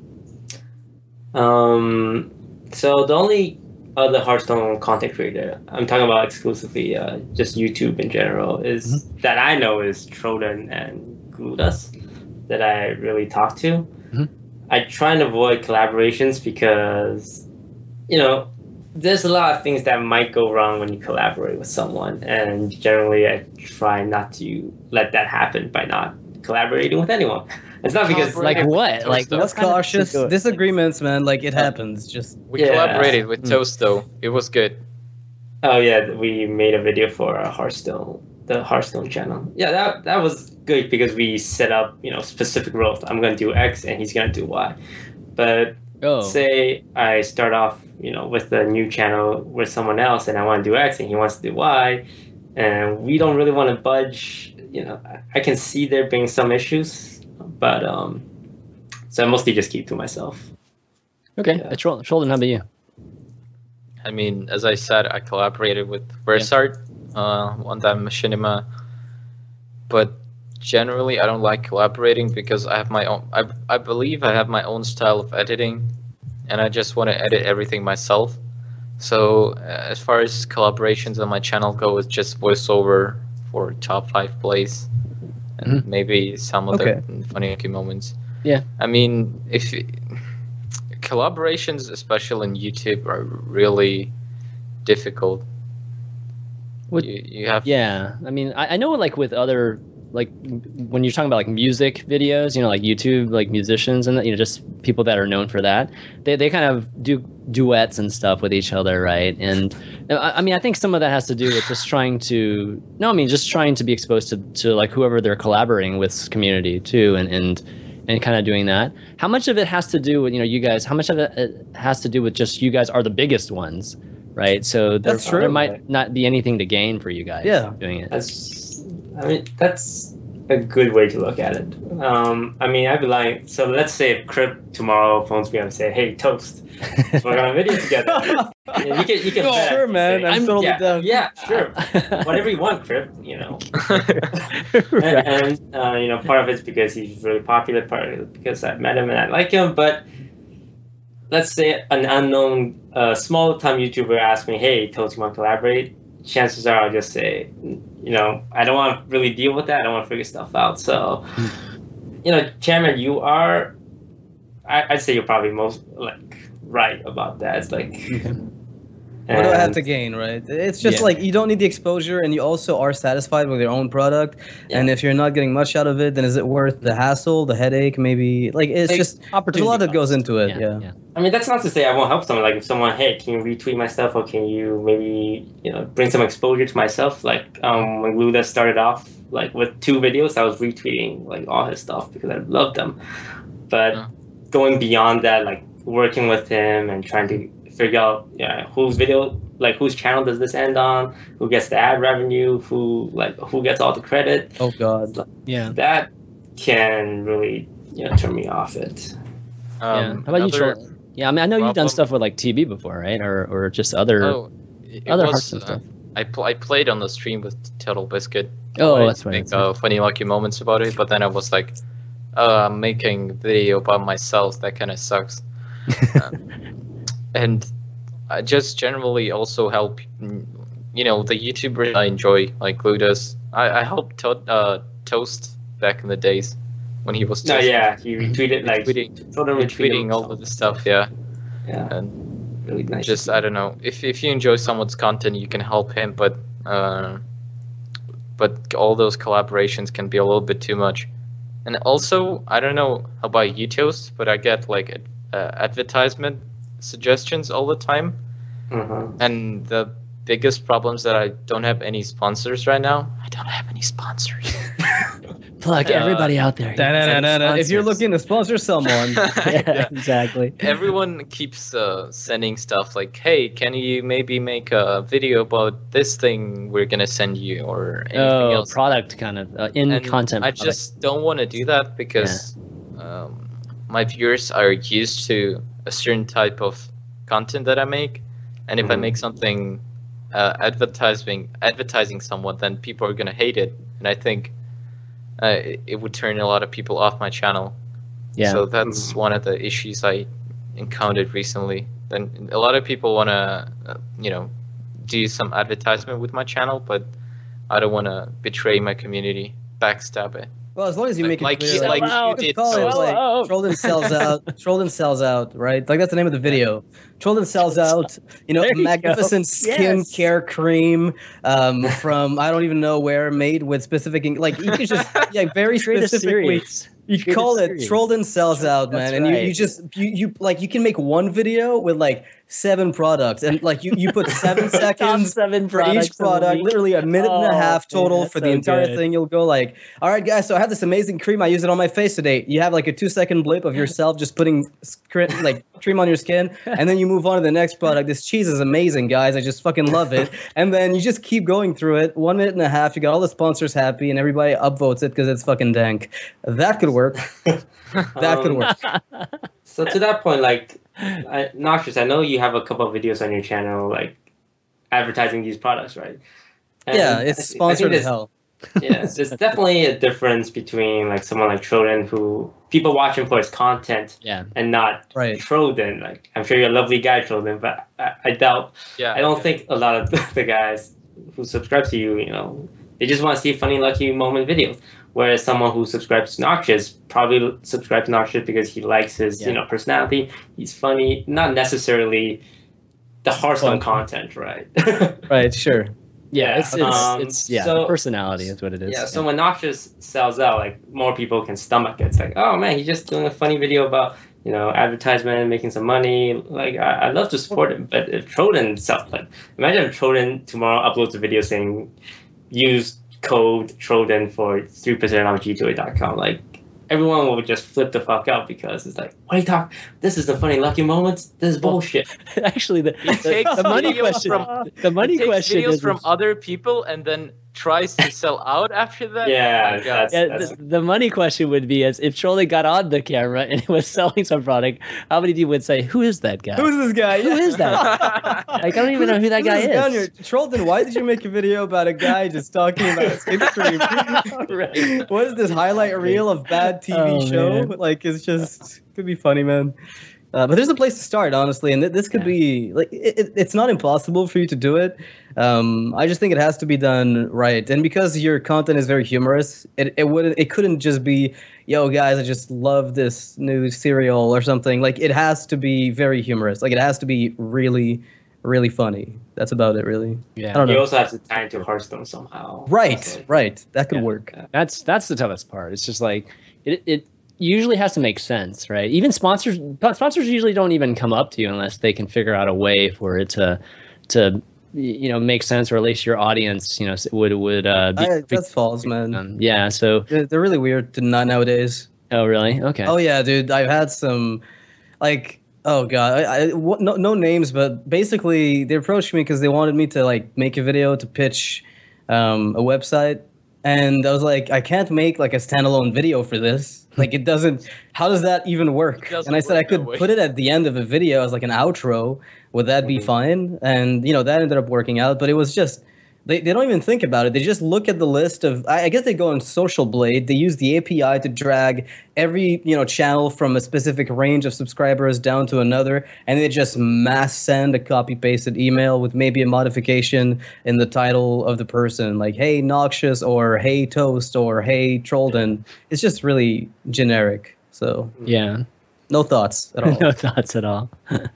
So the only other Hearthstone content creator I'm talking about exclusively, just YouTube in general, is that I know is Troden and Gludas that I really talk to. I try and avoid collaborations because, there's a lot of things that might go wrong when you collaborate with someone, and generally I try not to let that happen by not collaborating with anyone. It's not because like what? Like let's cautious disagreements, man. Like it happens. We collaborated with Toast though. It was good. Oh yeah, we made a video for the Hearthstone channel. Yeah, that was good because we set up specific roles. I'm gonna do X and he's gonna do Y. But say I start off with a new channel with someone else and I want to do X and he wants to do Y, and we don't really want to budge. I can see there being some issues. But so I mostly just keep to myself. Okay, Troden, how about you? I mean, as I said, I collaborated with Versart on that machinima, but generally I don't like collaborating because I have my own. I believe I have my own style of editing, and I just want to edit everything myself. So as far as collaborations on my channel go, it's just voiceover for top 5 plays. And maybe some other funny moments. Yeah. I mean, collaborations, especially on YouTube, are really difficult. You have. Yeah. I mean, I know like with other, like when you're talking about like music videos, like YouTube, like musicians and just people that are known for that, they kind of do duets and stuff with each other, right? And I mean, I think some of that has to do with just trying to be exposed to like whoever they're collaborating with community too, and and kind of doing that. How much of it has to do with, you guys, how much of it has to do with just you guys are the biggest ones, right? So there might not be anything to gain for you guys doing it. That's a good way to look at it. I'd be like, so let's say if Crip tomorrow phones me up and say, hey, Toast, let's work on a video together. You can bet. Sure, man. I'm totally down. Yeah, sure. Whatever you want, Crip, and part of it's because he's really popular, part of it because I met him and I like him, but let's say an unknown, small-time YouTuber asks me, hey, Toast, you want to collaborate? Chances are I'll just say, I don't want to really deal with that. I don't want to figure stuff out. So, Chairman, you are, I'd say you're probably most right about that. It's like, what do I have to gain, right? It's just like you don't need the exposure, and you also are satisfied with your own product. Yeah. And if you're not getting much out of it, then is it worth the hassle, the headache? Maybe it's just there's a lot that goes into it. Yeah. That's not to say I won't help someone. Like if someone, hey, can you retweet my stuff, or can you maybe bring some exposure to myself? Like when Luda started off with 2 videos, I was retweeting all his stuff because I loved them. But going beyond that, working with him and trying to figure out whose video, whose channel does this end on, who gets the ad revenue, who gets all the credit. Oh God, that can really turn me off it. How about you, Troll? Yeah, I know you've done stuff with TB before, right? Or just other Hearthstone stuff. I played on the stream with Total Biscuit. Oh, that's right. Funny lucky moments about it, but then I was like, I'm making video by myself. That kind of sucks. And I just generally also help, the YouTubers I enjoy, like Ludas. I helped Toast back in the days when he was. He retweeted retweeting all of the stuff. Yeah. And really nice. Just I don't know if you enjoy someone's content, you can help him, but all those collaborations can be a little bit too much. And also, I don't know about you, Toast, but I get advertisement suggestions all the time. And the biggest problem is that I don't have any sponsors right now. I don't have any sponsors. Plug everybody out there. If you're looking to sponsor someone. Exactly. Everyone keeps sending stuff like, hey, can you maybe make a video about this thing we're going to send you or anything else? Product kind of, content I just don't want to do that because my viewers are used to a certain type of content that I make. And if I make something advertising someone, then people are going to hate it. And I think it would turn a lot of people off my channel. Yeah. So that's one of the issues I encountered recently. Then a lot of people want to, do some advertisement with my channel, but I don't want to betray my community, backstab it. Well, as long as you make it clear, you did. Trollden sells out. Trollden sells out, right? That's the name of the video. Trollden sells out. A magnificent skincare cream from I don't even know where, made with specific. You could just very specifically. You call it Trollden sells out, man, and you just you can make one video with 7 products, and you put 7 seconds for each product, literally a minute and a half total for the entire thing. You'll go all right, guys, so I have this amazing cream. I use it on my face today. You have a 2-second blip of yourself just putting cream on your skin, and then you move on to the next product. This cheese is amazing, guys. I just fucking love it. And then you just keep going through it. 1 minute and a half. You got all the sponsors happy, and everybody upvotes it because it's fucking dank. That could work. That could work. So to that point, Noxious, I know you have a couple of videos on your channel, advertising these products, right? And it's sponsored as hell. Yeah, there's definitely a difference between someone like Trollden, who people watch him for his content, and not Trollden. I'm sure you're a lovely guy, Trollden, but I doubt. Yeah, I don't think a lot of the guys who subscribe to you, they just want to see funny, lucky moment videos. Whereas someone who subscribes to Noxious probably subscribes to Noxious because he likes his personality. He's funny, not necessarily the Hearthstone content, right? Right. Sure. Yeah, it's so, personality is what it is. Yeah, so when Noxious sells out, more people can stomach it. It's oh man, he's just doing a funny video about advertisement, making some money. I love to support him, but if Trollden sells, imagine if Trollden tomorrow uploads a video saying use code Trollden for 3% on G2A.com. everyone would just flip the fuck out because it's like, what are you talking? This is the funny lucky moments. This is bullshit. Actually, the money question. The money question videos is from other people and then tries to sell out after that. Yeah, the money question would be as if Trolley got on the camera and was selling some product, how many people would say, "Who is that guy? Who's this guy? Who is that?" Like, I don't even know who that guy is. Trollton, why did you make a video about a guy just talking about his history? Right. What is this highlight reel of bad TV show? Man. Like, it's just could be funny, man. But there's a place to start, honestly, and this could be like it's not impossible for you to do it. I just think it has to be done right, and because your content is very humorous, it couldn't just be, yo guys, I just love this new cereal or something. Like, it has to be very humorous. Like, it has to be really, really funny. That's about it, really. Yeah. I don't know. You also have to tie into Hearthstone somehow. Right. That could work. That's the toughest part. It's just like it usually has to make sense, right? Even sponsors usually don't even come up to you unless they can figure out a way for it to make sense, or at least your audience would be. That's false, man. Yeah, so they're really weird nowadays. Oh really? Okay. Oh yeah, dude. I've had some like, oh god, no names, but basically they approached me because they wanted me to like make a video to pitch a website. And I was like, I can't make like a standalone video for this. Like, it doesn't. How does that even work? And I said I could put it at the end of a video as like an outro. Would that be fine? And that ended up working out. But it was just they don't even think about it. They just look at the list of. I guess they go on Social Blade. They use the API to drag every channel from a specific range of subscribers down to another, and they just mass send a copy pasted email with maybe a modification in the title of the person, like "Hey Noxious" or "Hey Toast" or "Hey Trollton." It's just really generic. So yeah, no thoughts at all. No thoughts at all.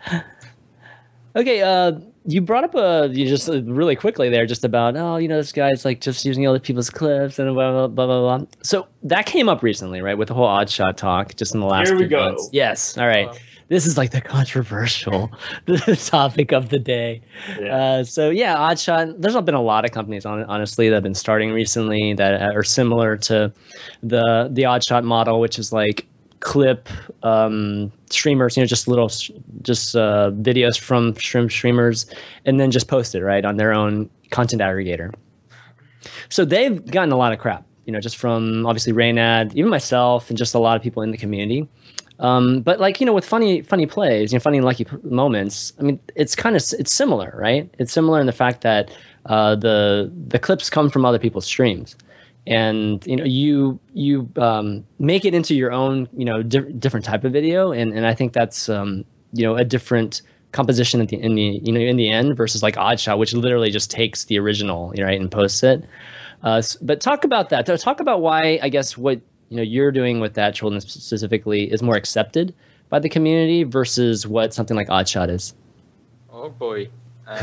Okay, you brought up just really quickly there just about, this guy's like just using other people's clips and blah, blah, blah, blah, blah. So that came up recently, right, with the whole Oddshot talk just in the last few months. Yes, all right. This is like the controversial topic of the day. Yeah. So yeah, Oddshot, there's been a lot of companies, honestly, that have been starting recently that are similar to the Oddshot model, which is like clip streamers, just videos from streamers, and then just post it right on their own content aggregator. So they've gotten a lot of crap, just from obviously Reynad, even myself, and just a lot of people in the community. But like, with funny plays, funny and lucky moments. I mean, it's similar, right? It's similar in the fact that the clips come from other people's streams. And you make it into your own different type of video, and I think that's a different composition in the end versus like Oddshot, which literally just takes the original right and posts it. But talk about that. Talk about why I guess what you're doing with that, Trollton specifically, is more accepted by the community versus what something like Oddshot is. Oh boy. Or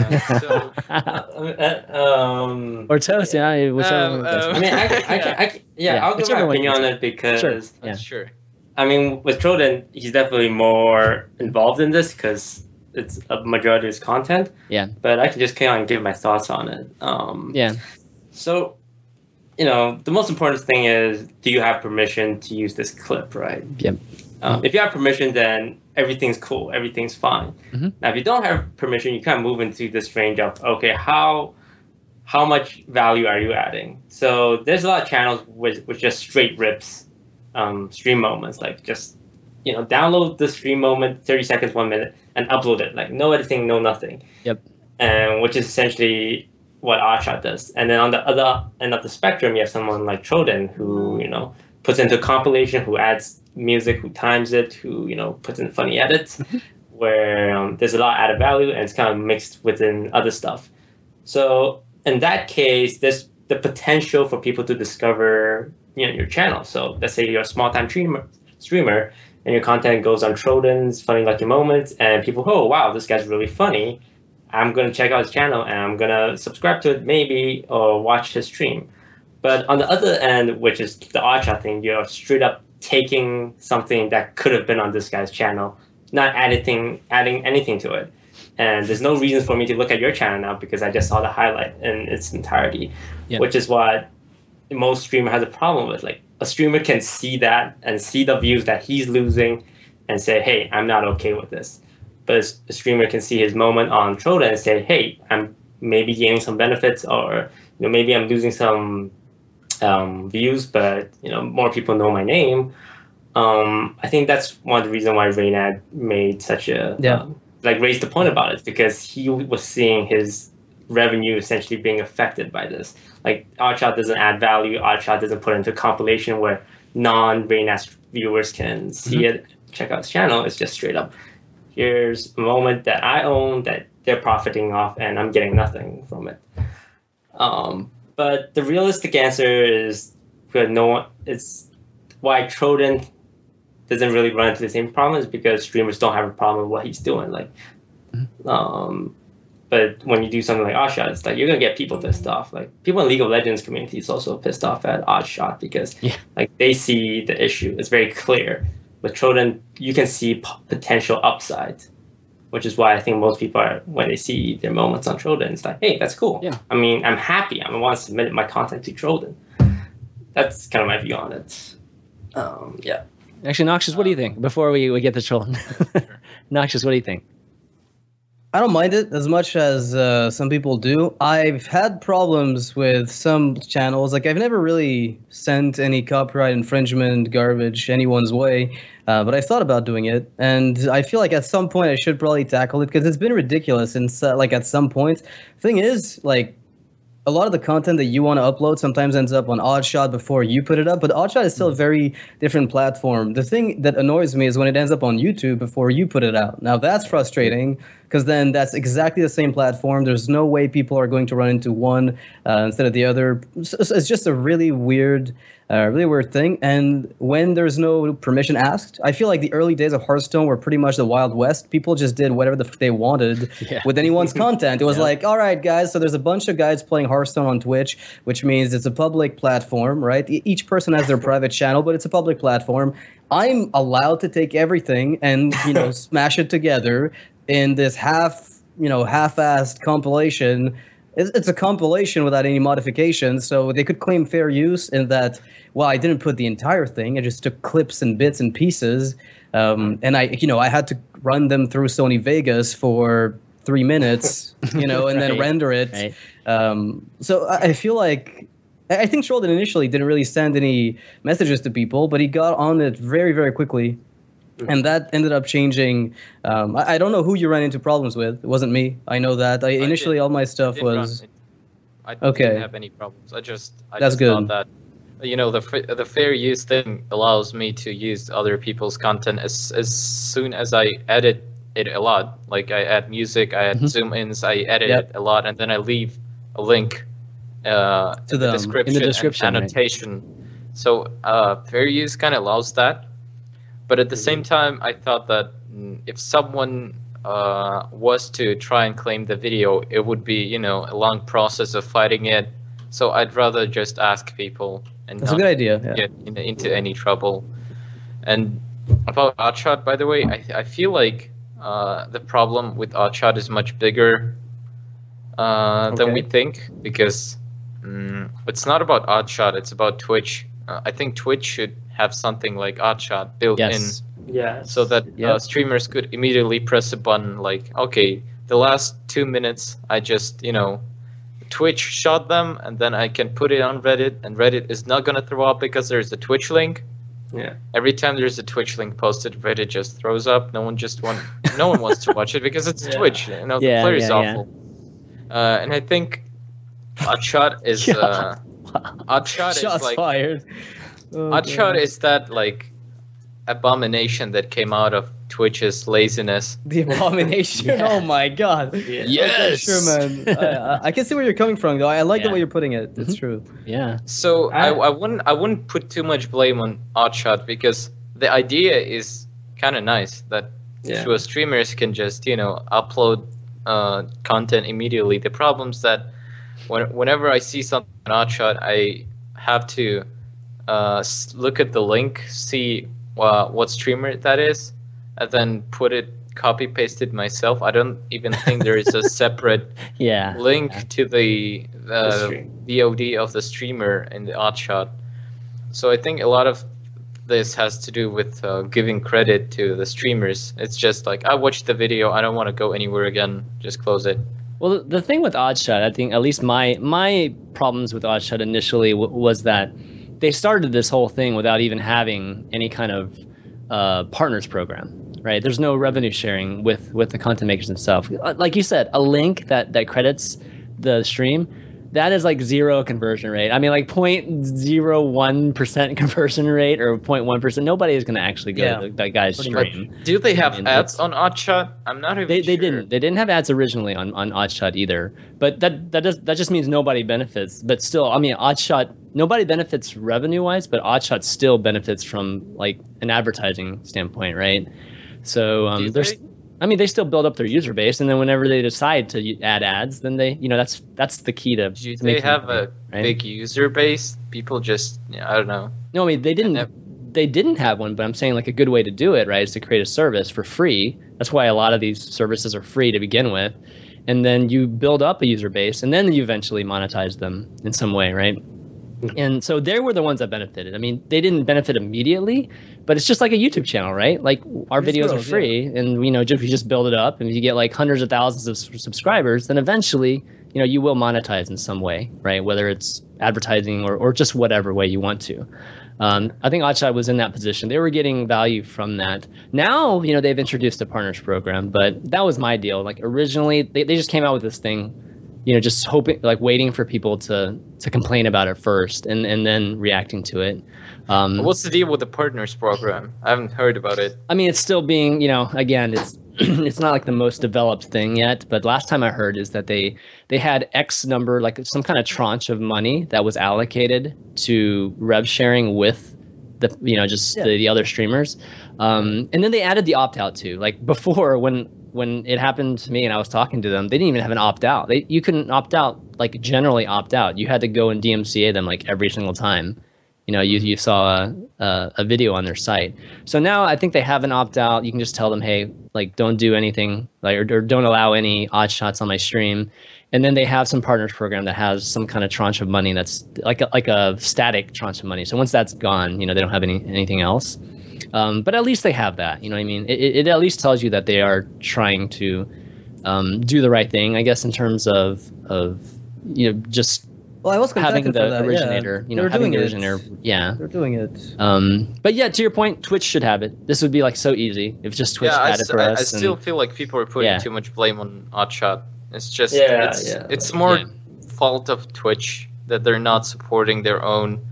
Toast, yeah. Whichever. I'll give my opinion on it because sure. I mean, with Trollton, he's definitely more involved in this because it's a majority of his content. Yeah. But I can just kind of give my thoughts on it. So, the most important thing is, do you have permission to use this clip, right? Yep. If you have permission, then everything's cool, everything's fine. Mm-hmm. Now, if you don't have permission, you kind of move into this range of, okay, how much value are you adding? So there's a lot of channels with just straight rips, stream moments, like just, download the stream moment, 30 seconds, 1 minute, and upload it, like no editing, no nothing. Yep. And which is essentially what Oddshot does. And then on the other end of the spectrum, you have someone like Trollton who, puts into a compilation, who adds music, who times it, who puts in funny edits, where there's a lot of added value and it's kind of mixed within other stuff. So in that case, there's the potential for people to discover your channel. So let's say you're a small time streamer and your content goes on Trollton's Funny Lucky Moments, and people, oh wow, this guy's really funny. I'm gonna check out his channel and I'm gonna subscribe to it maybe, or watch his stream. But on the other end, which is the Oddshot thing, you're straight up taking something that could have been on this guy's channel, not adding anything to it. And there's no reason for me to look at your channel now because I just saw the highlight in its entirety, which is what most streamer has a problem with. Like, a streamer can see that and see the views that he's losing and say, hey, I'm not okay with this. But a streamer can see his moment on Trollden and say, hey, I'm maybe gaining some benefits, or maybe I'm losing some views, but more people know my name. I think that's one of the reasons why Reynad made such a raised the point about it, because he was seeing his revenue essentially being affected by this. Like, Oddshot doesn't add value. Oddshot doesn't put into compilation where non-Reynad viewers can see it, check out his channel. It's just straight up, here's a moment that I own that they're profiting off, and I'm getting nothing from it. But the realistic answer is it's why Trollden doesn't really run into the same problem, is because streamers don't have a problem with what he's doing. Like, but when you do something like Oddshot, it's like you're gonna get people pissed off. Like, people in League of Legends community is also pissed off at Oddshot because like they see the issue. It's very clear. With Trollden, you can see potential upside, which is why I think most people are, when they see their moments on Trollden, it's like, hey, that's cool. Yeah. I mean, I'm happy. I want to submit my content to Trollden. That's kind of my view on it. Yeah. Actually, Noxious, what do you think? Before we get to Trollden. Noxious, what do you think? I don't mind it as much as some people do. I've had problems with some channels. Like, I've never really sent any copyright infringement garbage anyone's way, but I thought about doing it, and I feel like at some point I should probably tackle it, because it's been ridiculous. And like, at some point, thing is, like, a lot of the content that you want to upload sometimes ends up on Oddshot before you put it up, but Oddshot is still a very different platform. The thing that annoys me is when it ends up on YouTube before you put it out. Now, that's frustrating, because then that's exactly the same platform. There's no way people are going to run into one instead of the other. It's just a really weird thing. And when there's no permission asked, I feel like the early days of Hearthstone were pretty much the Wild West. People just did whatever they wanted with anyone's content. It was like, all right, guys, so there's a bunch of guys playing Hearthstone on Twitch, which means it's a public platform, right? Each person has their private channel, but it's a public platform. I'm allowed to take everything and, smash it together in this half-assed compilation. It's a compilation without any modifications, so they could claim fair use in that, well, I didn't put the entire thing, I just took clips and bits and pieces, and I had to run them through Sony Vegas for 3 minutes, and then render it. Right. So I feel like, I think Trollden initially didn't really send any messages to people, but he got on it very, very quickly. And that ended up changing. I don't know who you ran into problems with. It wasn't me. I know that. Initially, all my stuff was... I didn't have any problems. I just good. thought that, the fair use thing allows me to use other people's content as soon as I edit it a lot. Like, I add music, I add zoom-ins, I edit it a lot, and then I leave a link to the description and annotation. Right. So fair use kind of allows that. But at the same time, I thought that if someone was to try and claim the video, it would be, a long process of fighting it. So I'd rather just ask people and That's a good idea. Get into any trouble. And about Oddshot, by the way, I feel like the problem with Oddshot is much bigger than we think, because it's not about Oddshot, it's about Twitch. I think Twitch should have something like Oddshot built in, so that streamers could immediately press a button like, okay, the last 2 minutes I just Twitch shot them, and then I can put it on Reddit, and Reddit is not gonna throw up because there's a Twitch link. Yeah. Every time there's a Twitch link posted, Reddit just throws up. No one wants to watch it because it's Twitch. The player is awful. And I think Oddshot is Oddshot is like fired. Oddshot is that like abomination that came out of Twitch's laziness. The abomination. Oh my god. Yeah. Yes. Okay, sure, man. I can see where you're coming from, though. I like the way you're putting it. It's true. Yeah. So I wouldn't put too much blame on Oddshot, because the idea is kind of nice that streamers can just upload content immediately. The problem's that whenever I see something on Oddshot, I have to look at the link, see what streamer that is, and then copy paste it myself. I don't even think there is a separate link to the VOD of the streamer in the Oddshot. So I think a lot of this has to do with giving credit to the streamers. It's just like, I watched the video, I don't want to go anywhere again, just close it. Well, the thing with Oddshot, I think at least my problems with Oddshot initially was that they started this whole thing without even having any kind of partners program, right? There's no revenue sharing with the content makers themselves. Like you said, a link that credits the stream, that is like 0 conversion rate. I mean, like 0.01% conversion rate or 0.1%. Nobody is going to actually go to that guy's stream. Do they have ads on Oddshot? I'm not even sure. They didn't have ads originally on Oddshot either. But that just means nobody benefits. But still, I mean, Oddshot, nobody benefits revenue wise, but Oddshot still benefits from like an advertising standpoint, right? So they still build up their user base, and then whenever they decide to add ads, then they, that's the key to. Do they have a big user base? People just, I don't know. No, I mean they didn't have one, but I'm saying like a good way to do it, right, is to create a service for free. That's why a lot of these services are free to begin with, and then you build up a user base, and then you eventually monetize them in some way, right? And so they were the ones that benefited. I mean, they didn't benefit immediately, but it's just like a YouTube channel, right? Like our videos are free, and you just build it up, and if you get like hundreds of thousands of subscribers, then eventually, you will monetize in some way, right? Whether it's advertising or just whatever way you want to. I think Oddshot was in that position. They were getting value from that. Now, they've introduced a partners program, but that was my deal. Like originally, they just came out with this thing, just hoping, like waiting for people to complain about it first and then reacting to it. What's the deal with the partners program? I haven't heard about it. I mean, it's still being, again, it's it's not like the most developed thing yet, but last time I heard is that they had X number, like some kind of tranche of money that was allocated to rev sharing with the other streamers. And then they added the opt-out too. Like before, when it happened to me and I was talking to them, they didn't even have an opt-out. You couldn't opt out, like generally opt out. You had to go and DMCA them like every single time you saw a video on their site. So now I think they have an opt-out. You can just tell them, hey, like don't do anything, like or don't allow any odd shots on my stream. And then they have some partners program that has some kind of tranche of money that's like a static tranche of money. So once that's gone, they don't have anything else. But at least they have that. You know what I mean? It at least tells you that they are trying to do the right thing, I guess, in terms of just I was having the for that. originator. Having the originator. Yeah, they're doing it. But yeah, to your point, Twitch should have it. This would be like so easy if just Twitch had it for us. I still feel like people are putting too much blame on Oddshot. It's just it's more fault of Twitch that they're not supporting their own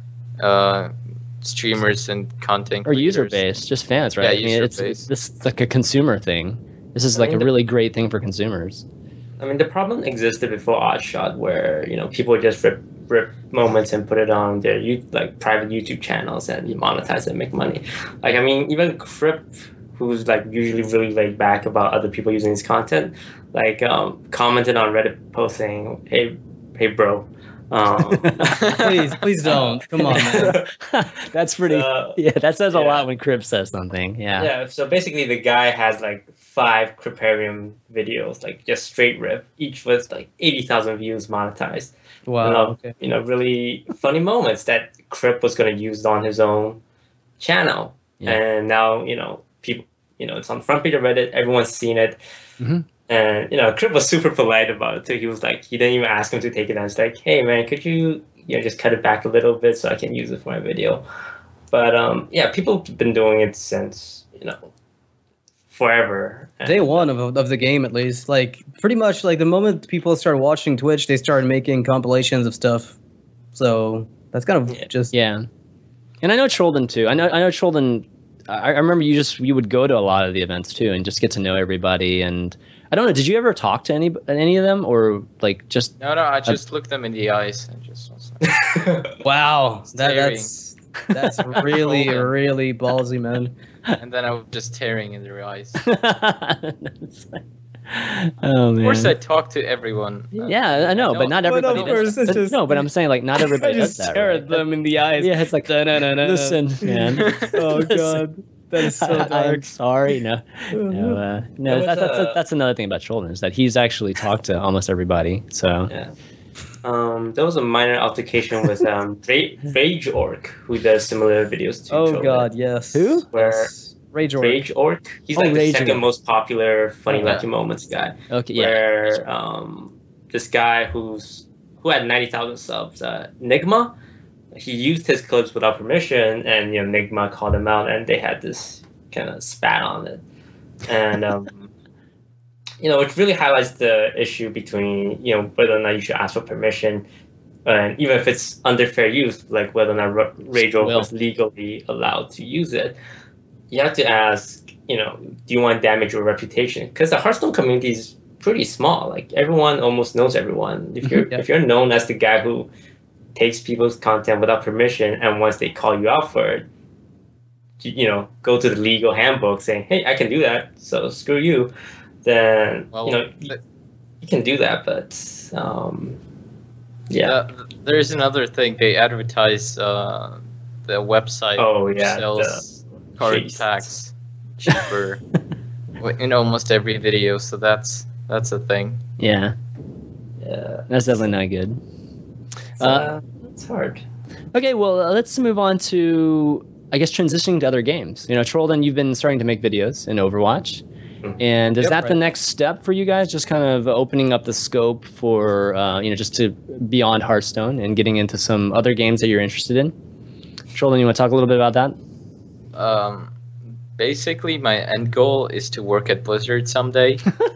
streamers and content or user base, just fans, right? Yeah, user base. This is like a consumer thing. This is like a really great thing for consumers. I mean, the problem existed before Oddshot, where people just rip moments and put it on their private YouTube channels and monetize it and make money. Like, I mean, even Crip, who's like usually really laid back about other people using his content, like commented on Reddit post saying, "Hey, bro." Please don't. Come on, man. That's pretty. That says a lot when Crip says something. Yeah. Yeah. So basically, the guy has like 5 Criparium videos, like just straight rip, each with like 80,000 views monetized. Wow. Okay. Really funny moments that Crip was going to use on his own channel, and now people, it's on the front page of Reddit. Everyone's seen it. Mm-hmm. And Crip was super polite about it too. He was like, he didn't even ask him to take it down. It's like, hey man, could you just cut it back a little bit so I can use it for my video? But people have been doing it since forever. Day one of the game, at least. Like pretty much like the moment people started watching Twitch, they started making compilations of stuff. So that's kind of just And I know Trollden too. I know Trollden. I remember you would go to a lot of the events too and just get to know everybody. And I don't know, did you ever talk to any of them, or like just? No, I just looked them in the eyes and just was like, wow, that's really really ballsy, man. And then I was just staring in their eyes. Oh man! Of course, I talk to everyone. Yeah, I know, but not everybody does. But I'm saying like not everybody does that. Stare at them in the eyes. Yeah, it's like listen, man. Oh god. That is so dark. I'm sorry. No. That's another thing about Trollden, is that he's actually talked to almost everybody. So There was a minor altercation with Rage Orc, who does similar videos to. Oh Trollden, God, yes. Who? Where Rage Orc. Rage Orc. He's like the Rage second Orc. most popular funny Yeah. lucky moments guy. Okay, yeah. Where this guy who had 90,000 subs, Nigma, he used his clips without permission, and Nigma called him out, and they had this kind of spat on it, and it really highlights the issue between whether or not you should ask for permission, and even if it's under fair use, like whether or not Rage Orc was legally allowed to use it. You have to ask, do you want to damage your reputation? Because the Hearthstone community is pretty small. Like everyone almost knows everyone. If you're if you're known as the guy who takes people's content without permission, and once they call you out for it, go to the legal handbook saying, "Hey, I can do that, so screw you." Then you can do that, but there's another thing. They advertise the website. Oh yeah, sells card packs cheaper in almost every video, so that's a thing. Yeah, that's definitely not good. It's hard. Okay, well, let's move on to, I guess, transitioning to other games. Trollden, you've been starting to make videos in Overwatch. And is that the next step for you guys? Just kind of opening up the scope for, just to beyond Hearthstone and getting into some other games that you're interested in? Trollden, you want to talk a little bit about that? Basically, my end goal is to work at Blizzard someday.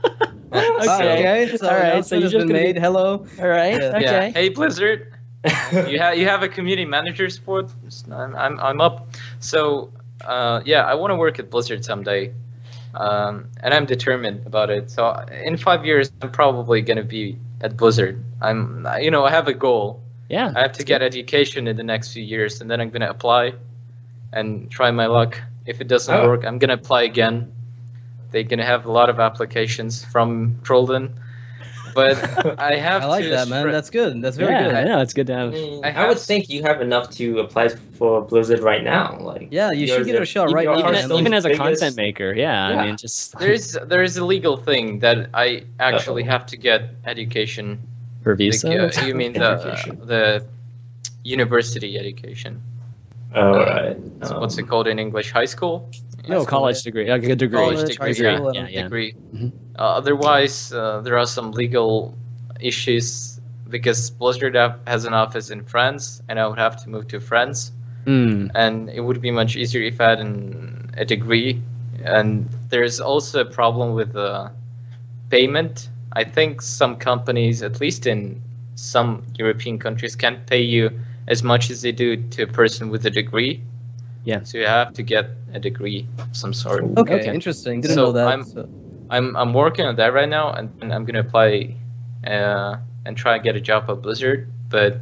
Okay. So all right. So you just made. Hello. All right. Yeah. Okay. Yeah. Hey, Blizzard. you have a community manager spot. I'm up. So I want to work at Blizzard someday, and I'm determined about it. So in 5 years, I'm probably gonna be at Blizzard. I have a goal. Yeah. I have to get education in the next few years, and then I'm gonna apply and try my luck. If it doesn't work, I'm gonna apply again. They're gonna have a lot of applications from Trollden, but I have to. I like that, man. That's good. That's very good. I know it's good to have. I would think you have enough to apply for Blizzard right now. Like, yeah, you should give it a shot right now. Even as a content maker, I mean, just there's a legal thing that I actually have to get education for visa. You mean the university education? Oh, right. So what's it called in English? High school? No, college degree. Like a degree. College degree. Degree. Mm-hmm. Otherwise, there are some legal issues because Blizzard has an office in France, and I would have to move to France. And it would be much easier if I had a degree. And there's also a problem with payment. I think some companies, at least in some European countries, can't pay you as much as they do to a person with a degree. Yeah. So you have to get a degree of some sort. Okay. Interesting. Didn't know that. I'm working on that right now, and I'm gonna apply and try and get a job at Blizzard. But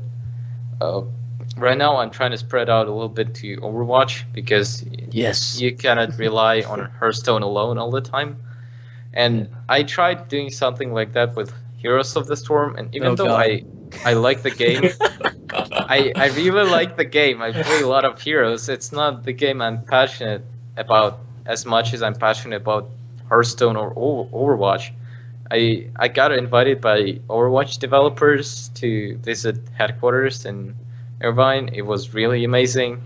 right now, I'm trying to spread out a little bit to Overwatch because you cannot rely on Hearthstone alone all the time. And I tried doing something like that with Heroes of the Storm, and even though I like the game. I really like the game. I play a lot of Heroes. It's not the game I'm passionate about as much as I'm passionate about Hearthstone or Overwatch. I got invited by Overwatch developers to visit headquarters in Irvine. It was really amazing.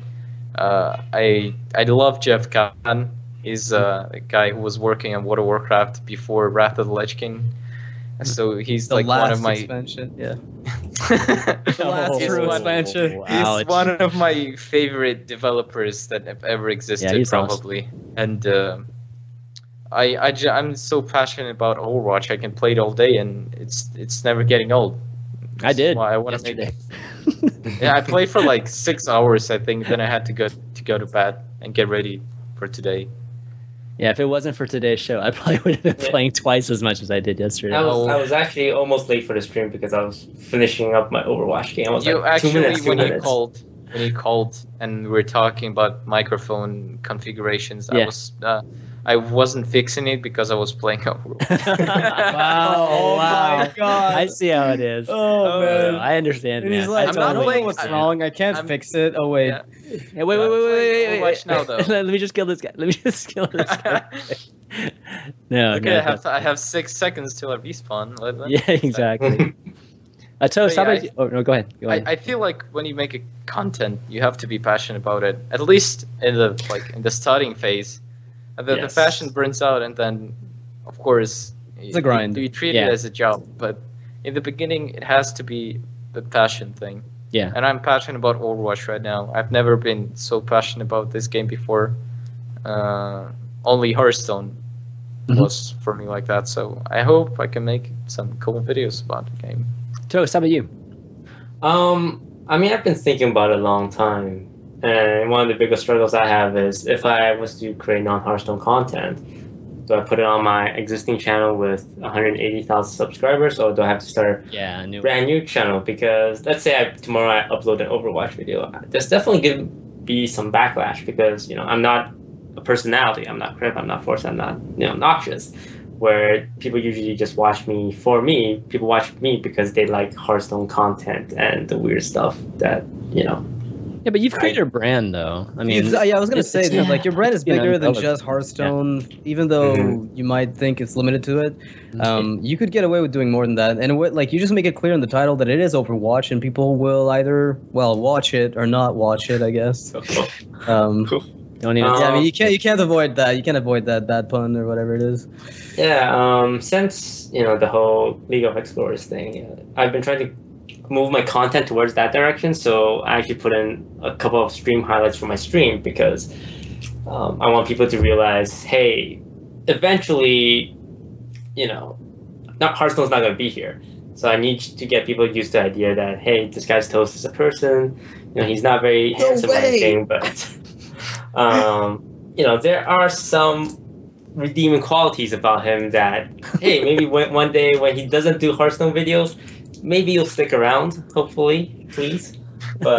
I love Jeff Kahn. He's a guy who was working on World of Warcraft before Wrath of the Lich King. So he's like one of my expansion. Yeah. expansion. He's one of my favorite developers that have ever existed, probably. Awesome. And I'm so passionate about Overwatch. I can play it all day, and it's never getting old. I did. I want to make it. I played for like 6 hours, I think. Then I had to go to bed and get ready for today. Yeah, if it wasn't for today's show, I probably would have been playing twice as much as I did yesterday. I was actually almost late for the stream because I was finishing up my Overwatch game. I was you like, actually, 2 minutes, when you called and we were talking about microphone configurations, I wasn't fixing it because I was playing Overwatch. Wow! My God! I see how it is. Oh man, I understand. And he's like, I'm not playing. What's wrong? I can't fix it. Oh wait. Yeah. Hey, wait. Watch now, though. Let me just kill this guy. No. Okay, I have 6 seconds till I respawn. Yeah, exactly. Toast, how about you? Oh, no, go ahead. I feel like when you make a content, you have to be passionate about it. At least in the starting phase, and then the passion burns out, and then, of course, it's a grind. You treat it as a job, but in the beginning, it has to be the passion thing. Yeah. And I'm passionate about Overwatch right now. I've never been so passionate about this game before. Only Hearthstone was for me like that. So I hope I can make some cool videos about the game. Toast, how about you? I mean, I've been thinking about it a long time. And one of the biggest struggles I have is if I was to create non-Hearthstone content, do I put it on my existing channel with 180,000 subscribers, or do I have to start a brand new channel? Because let's say tomorrow I upload an Overwatch video, there's definitely going to be some backlash because, I'm not a personality. I'm not Crip, I'm not Force, I'm not, Noxious. Where people usually just watch me for me. People watch me because they like Hearthstone content and the weird stuff that, Yeah, but you've created a brand, though. I mean, I was gonna say, dude, like your brand is bigger than just Hearthstone. Yeah. Even though you might think it's limited to it, you could get away with doing more than that. And you just make it clear in the title that it is Overwatch, and people will either watch it or not watch it, I guess. Don't even. I mean, you can't avoid that. You can't avoid that bad pun or whatever it is. Yeah. Since the whole League of Explorers thing, I've been trying to move my content towards that direction. So I actually put in a couple of stream highlights for my stream because I want people to realize, hey, eventually, not Hearthstone's not going to be here. So I need to get people used to the idea that, hey, this guy's Toast is a person. He's not very handsome or anything, but there are some redeeming qualities about him that, hey, maybe one day when he doesn't do Hearthstone videos, maybe you'll stick around, hopefully, please. But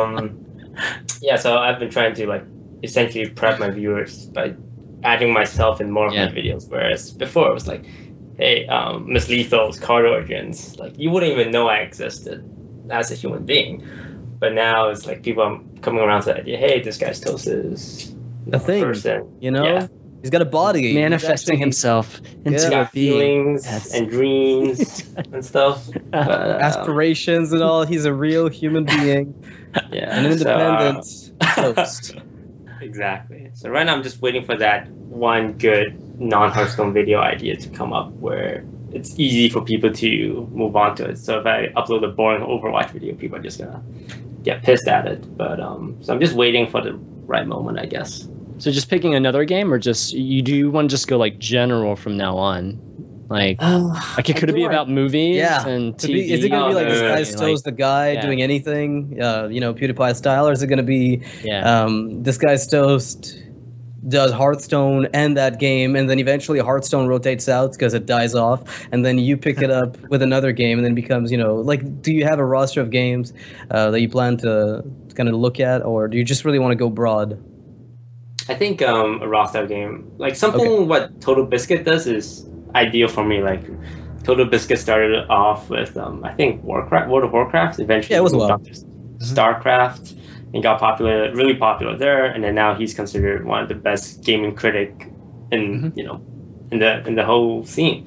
so I've been trying to essentially prep my viewers by adding myself in more of my videos. Whereas before it was like, hey, Miss Lethal's card origins, you wouldn't even know I existed as a human being. But now it's people are coming around to the idea, hey, this guy's Toast is a thing, person. Yeah. He's got a body. Manifesting himself into a feelings and dreams and stuff. But, aspirations and all. He's a real human being. An independent Toast. Exactly. So right now I'm just waiting for that one good non-Hearthstone video idea to come up where it's easy for people to move on to it. So if I upload a boring Overwatch video, people are just going to get pissed at it. But so I'm just waiting for the right moment, I guess. So just picking another game, or just you want to just go general from now on? Could it be about movies and TV? Is it going to be this guy's Toast the guy doing anything, PewDiePie style, or is it going to be this guy's Toast does Hearthstone and that game, and then eventually Hearthstone rotates out because it dies off, and then you pick it up with another game, and then it becomes, do you have a roster of games that you plan to kind of look at, or do you just really want to go broad? I think a roster game, what Total Biscuit does is ideal for me. Total Biscuit started off with I think World of Warcraft. Eventually, it was moved on to StarCraft and got really popular there. And then now he's considered one of the best gaming critic in in the whole scene.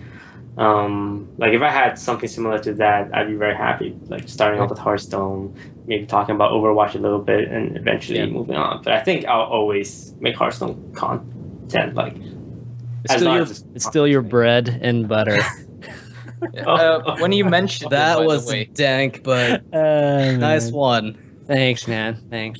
If I had something similar to that, I'd be very happy. Starting off with Hearthstone, maybe talking about Overwatch a little bit, and eventually moving on. But I think I'll always make Hearthstone content. It's still your bread and butter. When you mentioned that was dank, but nice one. Thanks, man. Thanks.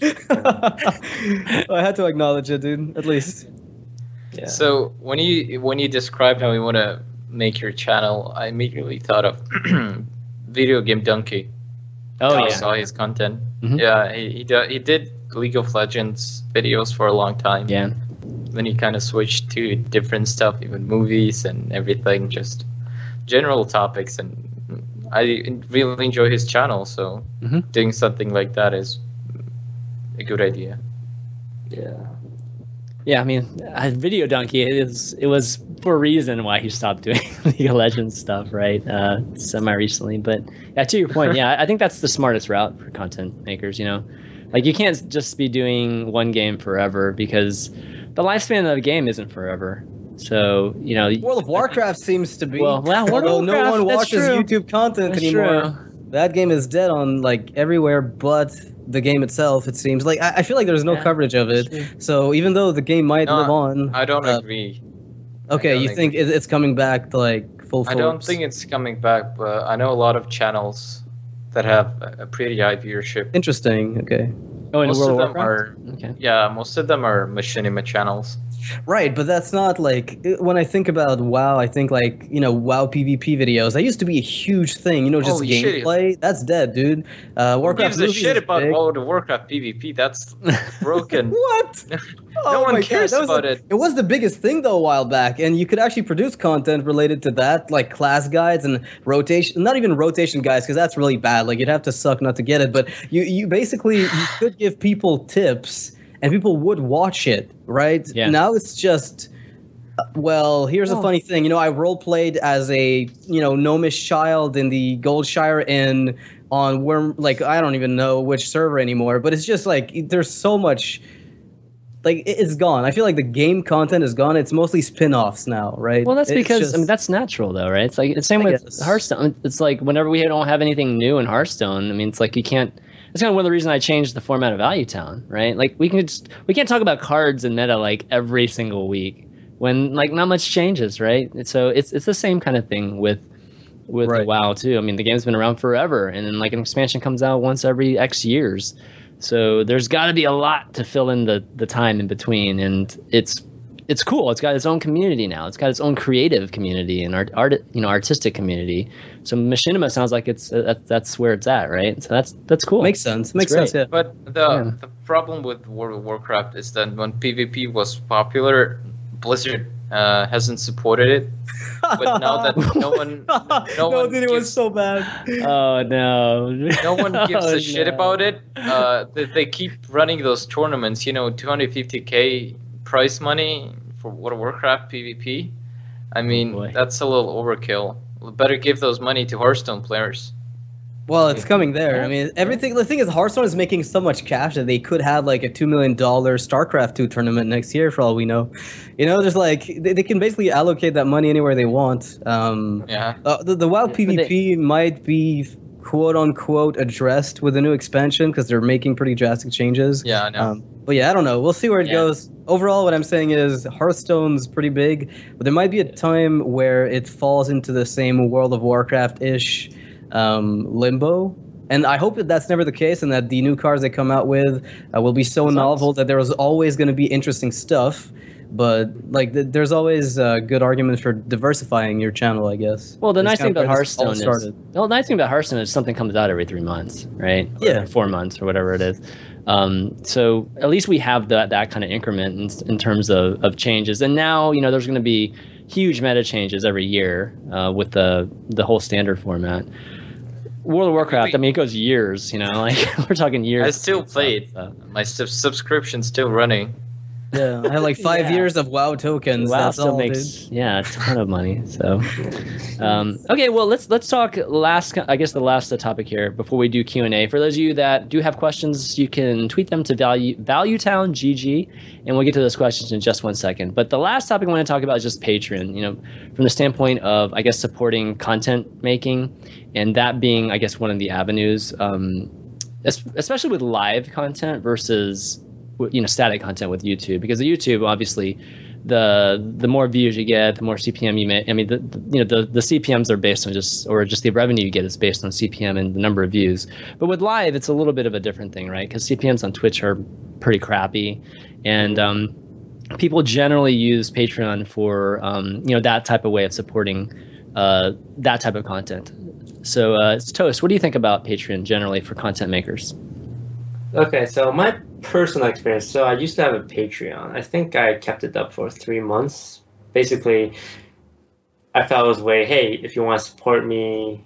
I had to acknowledge it, dude. At least. Yeah. So when you described how you want to make your channel, I immediately thought of Video Game Donkey. I saw his content. Mm-hmm. Yeah, he did League of Legends videos for a long time. Yeah. Then he kind of switched to different stuff, even movies and everything, just general topics. And I really enjoy his channel, so doing something like that is a good idea. Yeah. Yeah, I mean, Video Donkey, it was for a reason why he stopped doing League of Legends stuff, right? Semi-recently. But yeah, to your point, I think that's the smartest route for content makers, you can't just be doing one game forever because the lifespan of the game isn't forever. So, World of Warcraft seems to be. Well, World of Warcraft, no one watches YouTube content anymore. True. that game is dead on like everywhere but the game itself. It seems like I feel like there's no coverage of it. So even though the game might live on, I don't agree. Okay, you think it's coming back to like full force? I don't think it's coming back, but I know a lot of channels that have a pretty high viewership. Interesting. Okay. Oh, and Most World of of them Warcraft? are, yeah, most of them are machinima channels. Right, but that's not like when I think about WoW. I think like WoW PvP videos. That used to be a huge thing. Just Holy shit. gameplay. That's dead, dude. Who gives Warcraft a shit about big. World of Warcraft PvP? That's broken. What? No one cares about it. It was the biggest thing though a while back, and you could actually produce content related to that, like class guides and rotation. Not even rotation guides, because that's really bad. Like you'd have to suck not to get it. But you basically you could give people tips, and people would watch it, right? Yeah. Now it's just. Well, here's a funny thing. I role played as a gnomish child in the Goldshire Inn on Worm. Like I don't even know which server anymore, but it's just like there's so much. Like it's gone. I feel like the game content is gone. It's mostly spin-offs now, right? Well, that's because that's natural, though, right? It's like the same with Hearthstone. It's like whenever we don't have anything new in Hearthstone, I mean, it's like you can't. It's kind of one of the reasons I changed the format of Value Town, right? Like we can't talk about cards and meta like every single week when like not much changes, right? So it's the same kind of thing with the WoW too. I mean, the game's been around forever, and then like an expansion comes out once every X years. So there's got to be a lot to fill in the time in between, and it's cool. It's got its own community now. It's got its own creative community and artistic community. So machinima sounds like that's where it's at, right? So that's cool. Makes sense. Makes sense. Yeah. But the problem with World of Warcraft is that when PvP was popular, Blizzard hasn't supported it. But now that no one dude, it was so bad. Oh no! No one gives a shit about it. They keep running those tournaments. 250k prize money for World of Warcraft PvP. I mean, that's a little overkill. Better give those money to Hearthstone players. Well, it's coming there. I mean, everything. The thing is, Hearthstone is making so much cash that they could have like a $2 million StarCraft 2 tournament next year, for all we know. Just like they can basically allocate that money anywhere they want. The WoW PvP might be quote unquote addressed with the new expansion because they're making pretty drastic changes. Yeah, I know. But yeah, I don't know. We'll see where it goes. Overall, what I'm saying is Hearthstone's pretty big, but there might be a time where it falls into the same World of Warcraft-ish limbo. And I hope that that's never the case, and that the new cards they come out with will be so novel that there is always going to be interesting stuff. But like, there's always a good argument for diversifying your channel, I guess. Well, the nice thing about Hearthstone is something comes out every 3 months, right? Yeah, or 4 months, or whatever it is. So at least we have that kind of increment in terms of changes. And now there's going to be huge meta changes every year with the whole standard format. World of Warcraft, I mean, it goes years. Like we're talking years. I still play it. My subscription's still running. Yeah, I have like 5 years of WoW tokens. WoW That's still all, makes dude. a ton of money. So, okay, well let's talk the last topic here before we do Q&A. For those of you that do have questions, you can tweet them to ValueTownGG, and we'll get to those questions in just 1 second. But the last topic I want to talk about is just Patreon. From the standpoint of supporting content making, and that being one of the avenues, especially with live content versus static content with YouTube, because the YouTube, obviously, the more views you get, the more CPM you make. I mean, the CPMs are based on just the revenue you get is based on CPM and the number of views. But with live, it's a little bit of a different thing, right? Because CPMs on Twitch are pretty crappy, and people generally use Patreon for that type of way of supporting that type of content. So, Toast, what do you think about Patreon generally for content makers? Okay, so my personal experience. So I used to have a Patreon. I think I kept it up for 3 months. Basically, I felt it was way, hey, if you want to support me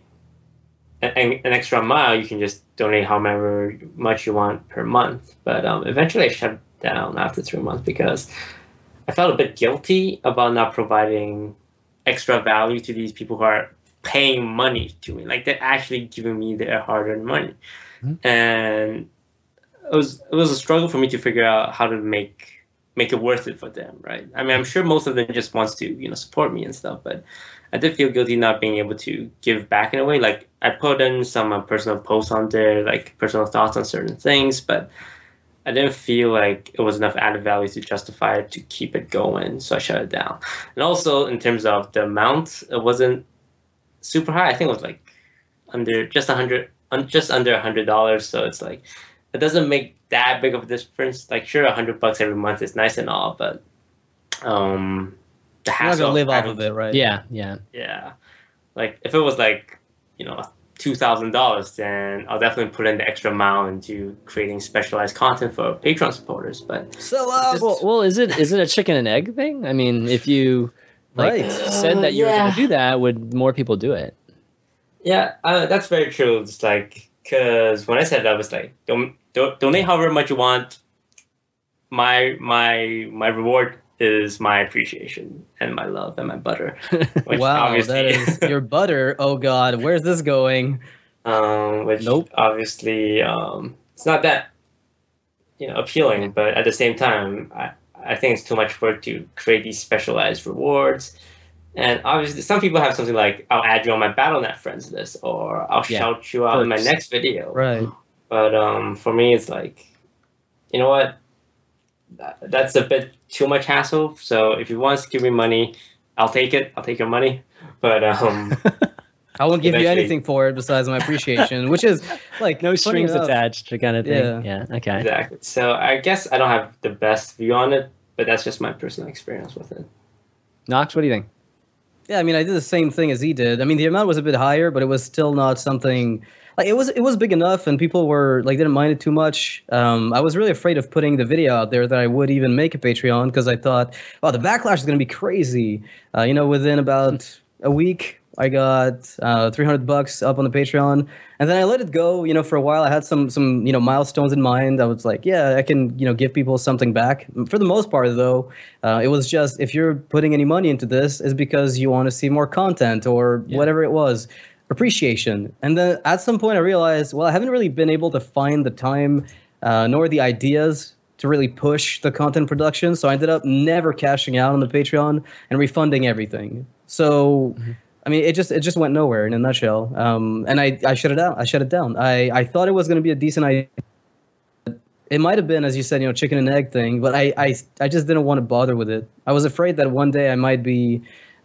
an extra mile, you can just donate however much you want per month. But eventually I shut down after 3 months because I felt a bit guilty about not providing extra value to these people who are paying money to me. Like, they're actually giving me their hard-earned money. Mm-hmm. And it was a struggle for me to figure out how to make it worth it for them, right? I mean, I'm sure most of them just wants to support me and stuff, but I did feel guilty not being able to give back in a way. Like I put in some personal posts on there, like personal thoughts on certain things, but I didn't feel like it was enough added value to justify it to keep it going, so I shut it down. And also in terms of the amount, it wasn't super high. I think it was like just under $100. So it's like it doesn't make that big of a difference. Like sure, $100 every month is nice and all, but the hassle. You're not gonna live off of it, right? Yeah. Yeah, like if it was like $2,000, then I'll definitely put in the extra mile into creating specialized content for Patreon supporters. But sell out. Well, is it a chicken and egg thing? I mean, if you said that you were going to do that, would more people do it? Yeah, that's very true. It's like because when I said that, I was like, donate however much you want. My reward is my appreciation and my love and my butter. Which wow, that is your butter. Oh God, where's this going? Which obviously it's not that appealing, but at the same time, I think it's too much work to create these specialized rewards. And obviously, some people have something like, I'll add you on my Battle.net friends list, or I'll shout you out in my next video. Right. But for me, it's like, you know what? That's a bit too much hassle. So if you want to give me money, I'll take it. I'll take your money. But I won't give you anything for it besides my appreciation, which is like no strings attached kind of thing. Yeah. Okay. Exactly. So I guess I don't have the best view on it, but that's just my personal experience with it. Knox, what do you think? Yeah, I mean, I did the same thing as he did. I mean, the amount was a bit higher, but it was still not something like it was big enough, and people were like didn't mind it too much. I was really afraid of putting the video out there that I would even make a Patreon because I thought, oh, the backlash is going to be crazy. Within about a week, I got $300 up on the Patreon, and then I let it go. For a while, I had some milestones in mind. I was like, yeah, I can give people something back. For the most part, though, it was just if you're putting any money into this, is because you want to see more content or whatever it was. Appreciation. And then at some point I realized, well, I haven't really been able to find the time nor the ideas to really push the content production. So I ended up never cashing out on the Patreon and refunding everything. So, I mean, it just went nowhere in a nutshell. And I shut it down. I thought it was going to be a decent idea. It might have been, as you said, chicken and egg thing, but I just didn't want to bother with it. I was afraid that one day I might be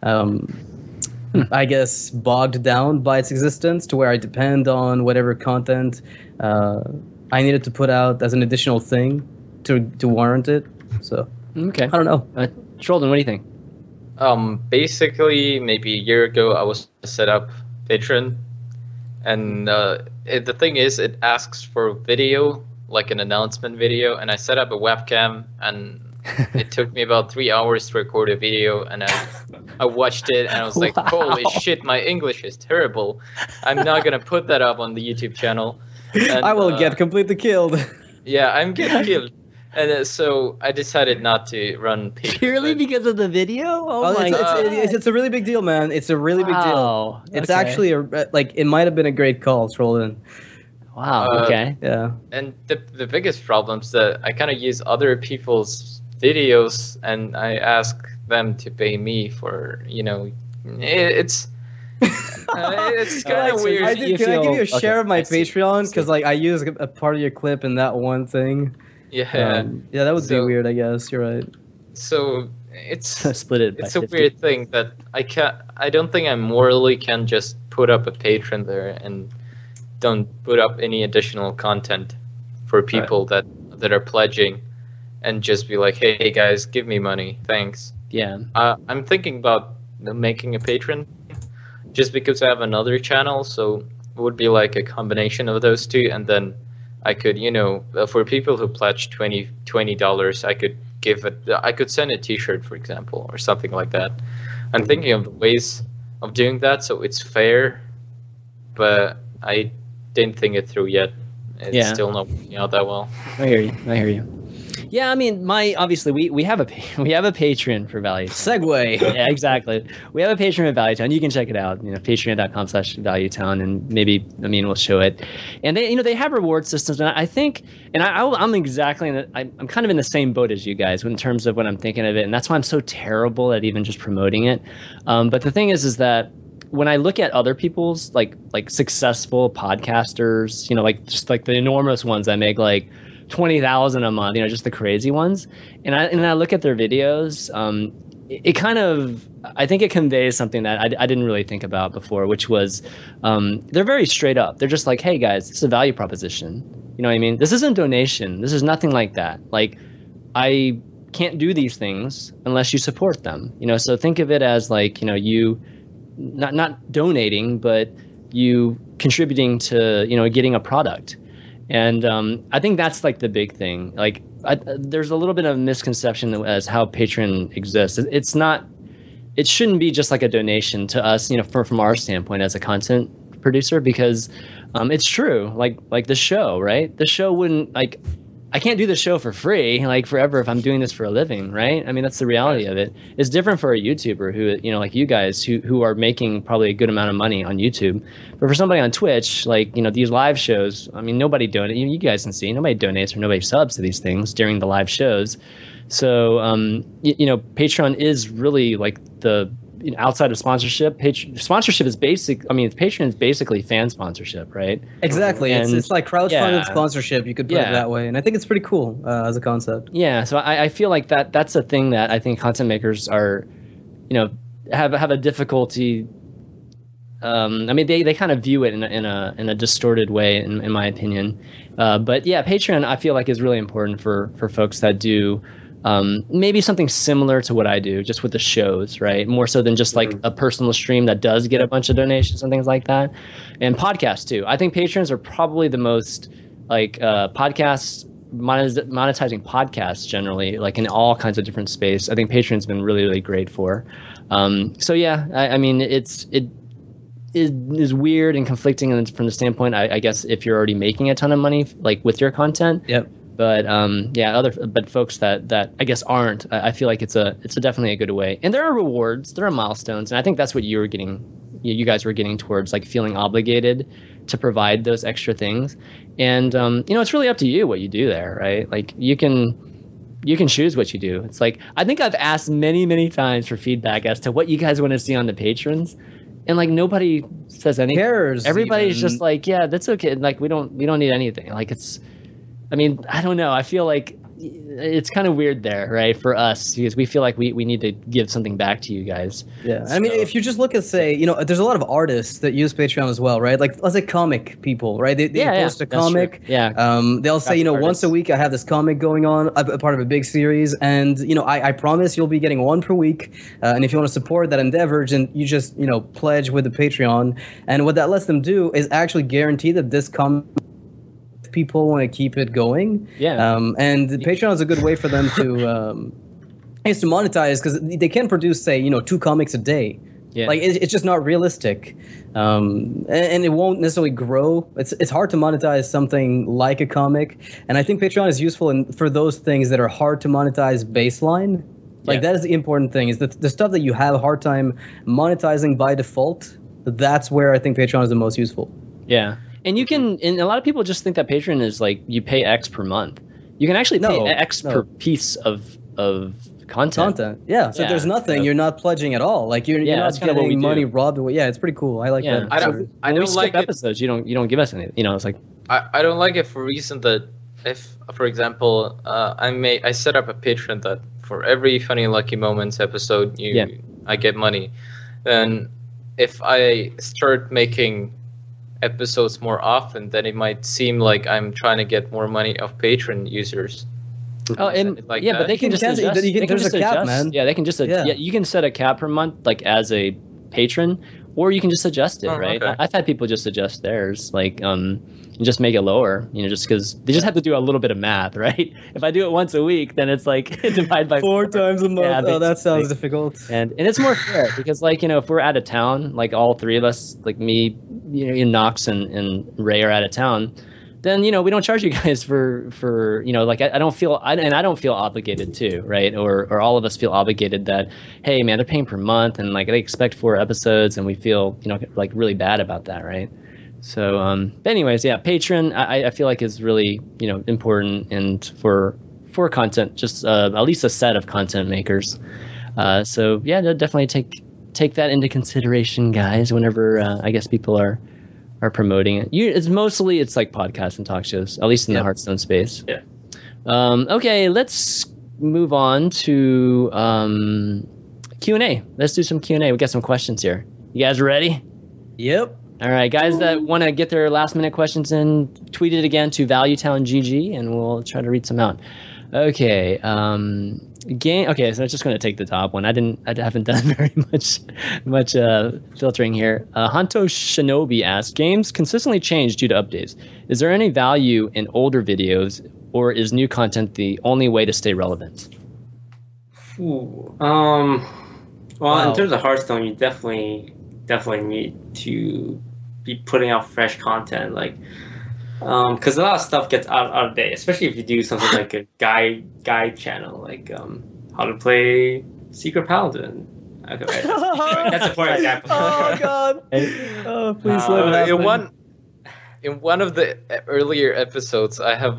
I guess, bogged down by its existence to where I depend on whatever content I needed to put out as an additional thing to warrant it. So, okay. I don't know. Sheldon, what do you think? Basically, maybe a year ago, I was set up Patreon. And the thing is, it asks for video, like an announcement video. And I set up a webcam, and it took me about 3 hours to record a video, and I watched it, and I was like, holy shit, my English is terrible. I'm not going to put that up on the YouTube channel. And, I will get completely killed. Yeah, I'm getting killed. And so I decided not to run Patreon. Purely because of the video? Oh my God. It's a really big deal, man. It's a really big deal. It's actually, it might have been a great call, Sheldon. Wow, okay. Yeah. And the biggest problem is that I kind of use other people's videos, and I ask them to pay me for, it's kind of weird. Can I give you a share of my Patreon? Because I use a part of your clip in that one thing. Yeah. That would be weird, I guess. You're right. So it's split it. It's a weird thing that I don't think I morally can just put up a Patreon there and don't put up any additional content for people that are pledging. And just be like, hey guys, give me money, thanks. Yeah. I'm thinking about making a Patreon, just because I have another channel, so it would be like a combination of those two, and then I could, for people who pledge $20, I could send a T-shirt, for example, or something like that. I'm thinking of the ways of doing that, so it's fair, but I didn't think it through yet. It's still not working out that well. I hear you. Yeah, I mean, obviously we have a Patreon for Value Town. Segue. Yeah, exactly. We have a Patreon at Value Town. You can check it out. Patreon.com/ValueTown, and maybe we'll show it. And they have reward systems, and I think, and I'm exactly I'm kind of in the same boat as you guys in terms of when I'm thinking of it, and that's why I'm so terrible at even just promoting it. But the thing is that when I look at other people's like successful podcasters, just like the enormous ones that make like 20,000 a month, just the crazy ones. And I look at their videos. It kind of, I think it conveys something that I didn't really think about before, which was they're very straight up. They're just like, hey guys, this is a value proposition. You know what I mean? This isn't donation. This is nothing like that. Like, I can't do these things unless you support them. So think of it as like, you not donating, but you contributing to, getting a product. And I think that's like the big thing. Like, there's a little bit of misconception as how Patreon exists. It shouldn't be just like a donation to us, from our standpoint as a content producer, because it's true. Like the show, right? The show wouldn't I can't do the show for free, like forever if I'm doing this for a living, right? I mean, that's the reality of it. It's different for a YouTuber who, like you guys who are making probably a good amount of money on YouTube. But for somebody on Twitch, like, these live shows, I mean, nobody donates. You guys can see, nobody donates or nobody subs to these things during the live shows. So, Patreon is really like the, outside of sponsorship, sponsorship is basic. I mean, Patreon is basically fan sponsorship, right? Exactly. It's like crowdfunded sponsorship. You could put it that way, and I think it's pretty cool as a concept. Yeah. So I feel like that's a thing that I think content makers are, have a difficulty. I mean, they kind of view it in a distorted way, in my opinion. But yeah, Patreon I feel like is really important for folks that do. Maybe something similar to what I do, just with the shows, right? More so than just like a personal stream that does get a bunch of donations and things like that. And podcasts too. I think patrons are probably the most podcasts, monetizing podcasts generally, like in all kinds of different space. I think Patreon's been really, really great for. So yeah, I mean, it is weird and conflicting from the standpoint, I guess, if you're already making a ton of money, like with your content. Yep. But but folks that I guess aren't, I feel like it's definitely a good way. And there are rewards, there are milestones, and I think that's what you guys were getting towards, like feeling obligated to provide those extra things. And it's really up to you what you do there, right? Like you can choose what you do. It's like, I think I've asked many times for feedback as to what you guys want to see on the patrons. And like nobody says anything. Everybody's just like, yeah, that's okay. Like we don't need anything. Like I mean, I don't know. I feel like it's kind of weird there, right, for us, because we feel like we need to give something back to you guys. Yeah, so. I mean, if you just look at, say, there's a lot of artists that use Patreon as well, right? Like, let's say comic people, right? They post a comic. Yeah. They'll say, once a week I have this comic going on, a part of a big series, and I promise you'll be getting one per week. And if you want to support that endeavor, then you just pledge with the Patreon, and what that lets them do is actually guarantee that this comic. People want to keep it going, and Patreon is a good way for them to monetize, because they can produce, say, 2 comics a day. Yeah. Like it's just not realistic, and it won't necessarily grow. It's hard to monetize something like a comic, and I think Patreon is useful for those things that are hard to monetize baseline. Like that is the important thing, is that the stuff that you have a hard time monetizing by default. That's where I think Patreon is the most useful. Yeah. And and a lot of people just think that Patreon is like you pay X per month. You can actually pay X per piece of content. Yeah. So if there's nothing, you're not pledging at all. Like you're not getting money robbed away. Yeah, it's pretty cool. I like that. I don't like episodes. You don't give us anything. It's like I don't like it for reason that if, for example, I set up a Patreon that for every Funny and Lucky Moments episode I get money. Then if I start making episodes more often, then it might seem like I'm trying to get more money off Patreon users. Oh, and but they can just adjust. There's a cap, man. Yeah, they can just you can set a cap per month, like as a patron, or you can just adjust it, right? Okay. I've had people just adjust theirs, like and just make it lower, just because they just have to do a little bit of math, right? If I do it once a week, then it's like divide by 4 times a month. Yeah, that sounds difficult. And it's more fair because, like, if we're out of town, like all 3 of us, like me, Knox and Ray are out of town, then we don't charge you guys for like I don't feel obligated to, right? Or all of us feel obligated that, hey man, they're paying per month and like they expect 4 episodes, and we feel like really bad about that, right? So but anyways, yeah, Patreon I feel like is really important, and for content, just at least a set of content makers. So yeah, definitely take that into consideration, guys, whenever I guess people are promoting it. It's like podcasts and talk shows, at least in the Hearthstone space. Yeah. Okay, let's move on to Q&A. Let's do some Q&A. We got some questions here. You guys ready? Yep. All right, guys that want to get their last minute questions in, tweet it again to ValueTownGG, and we'll try to read some out. Okay. Okay, so I'm just going to take the top one. I haven't done very much filtering here. Hanto Shinobi asks, games consistently change due to updates. Is there any value in older videos, or is new content the only way to stay relevant? Ooh. Well, in terms of Hearthstone, you definitely need to be putting out fresh content, like because a lot of stuff gets out of date, especially if you do something like a guide channel, like how to play Secret Paladin. Okay, right, that's a poor example. Oh god! Oh, please let it happen. In one of the earlier episodes, I have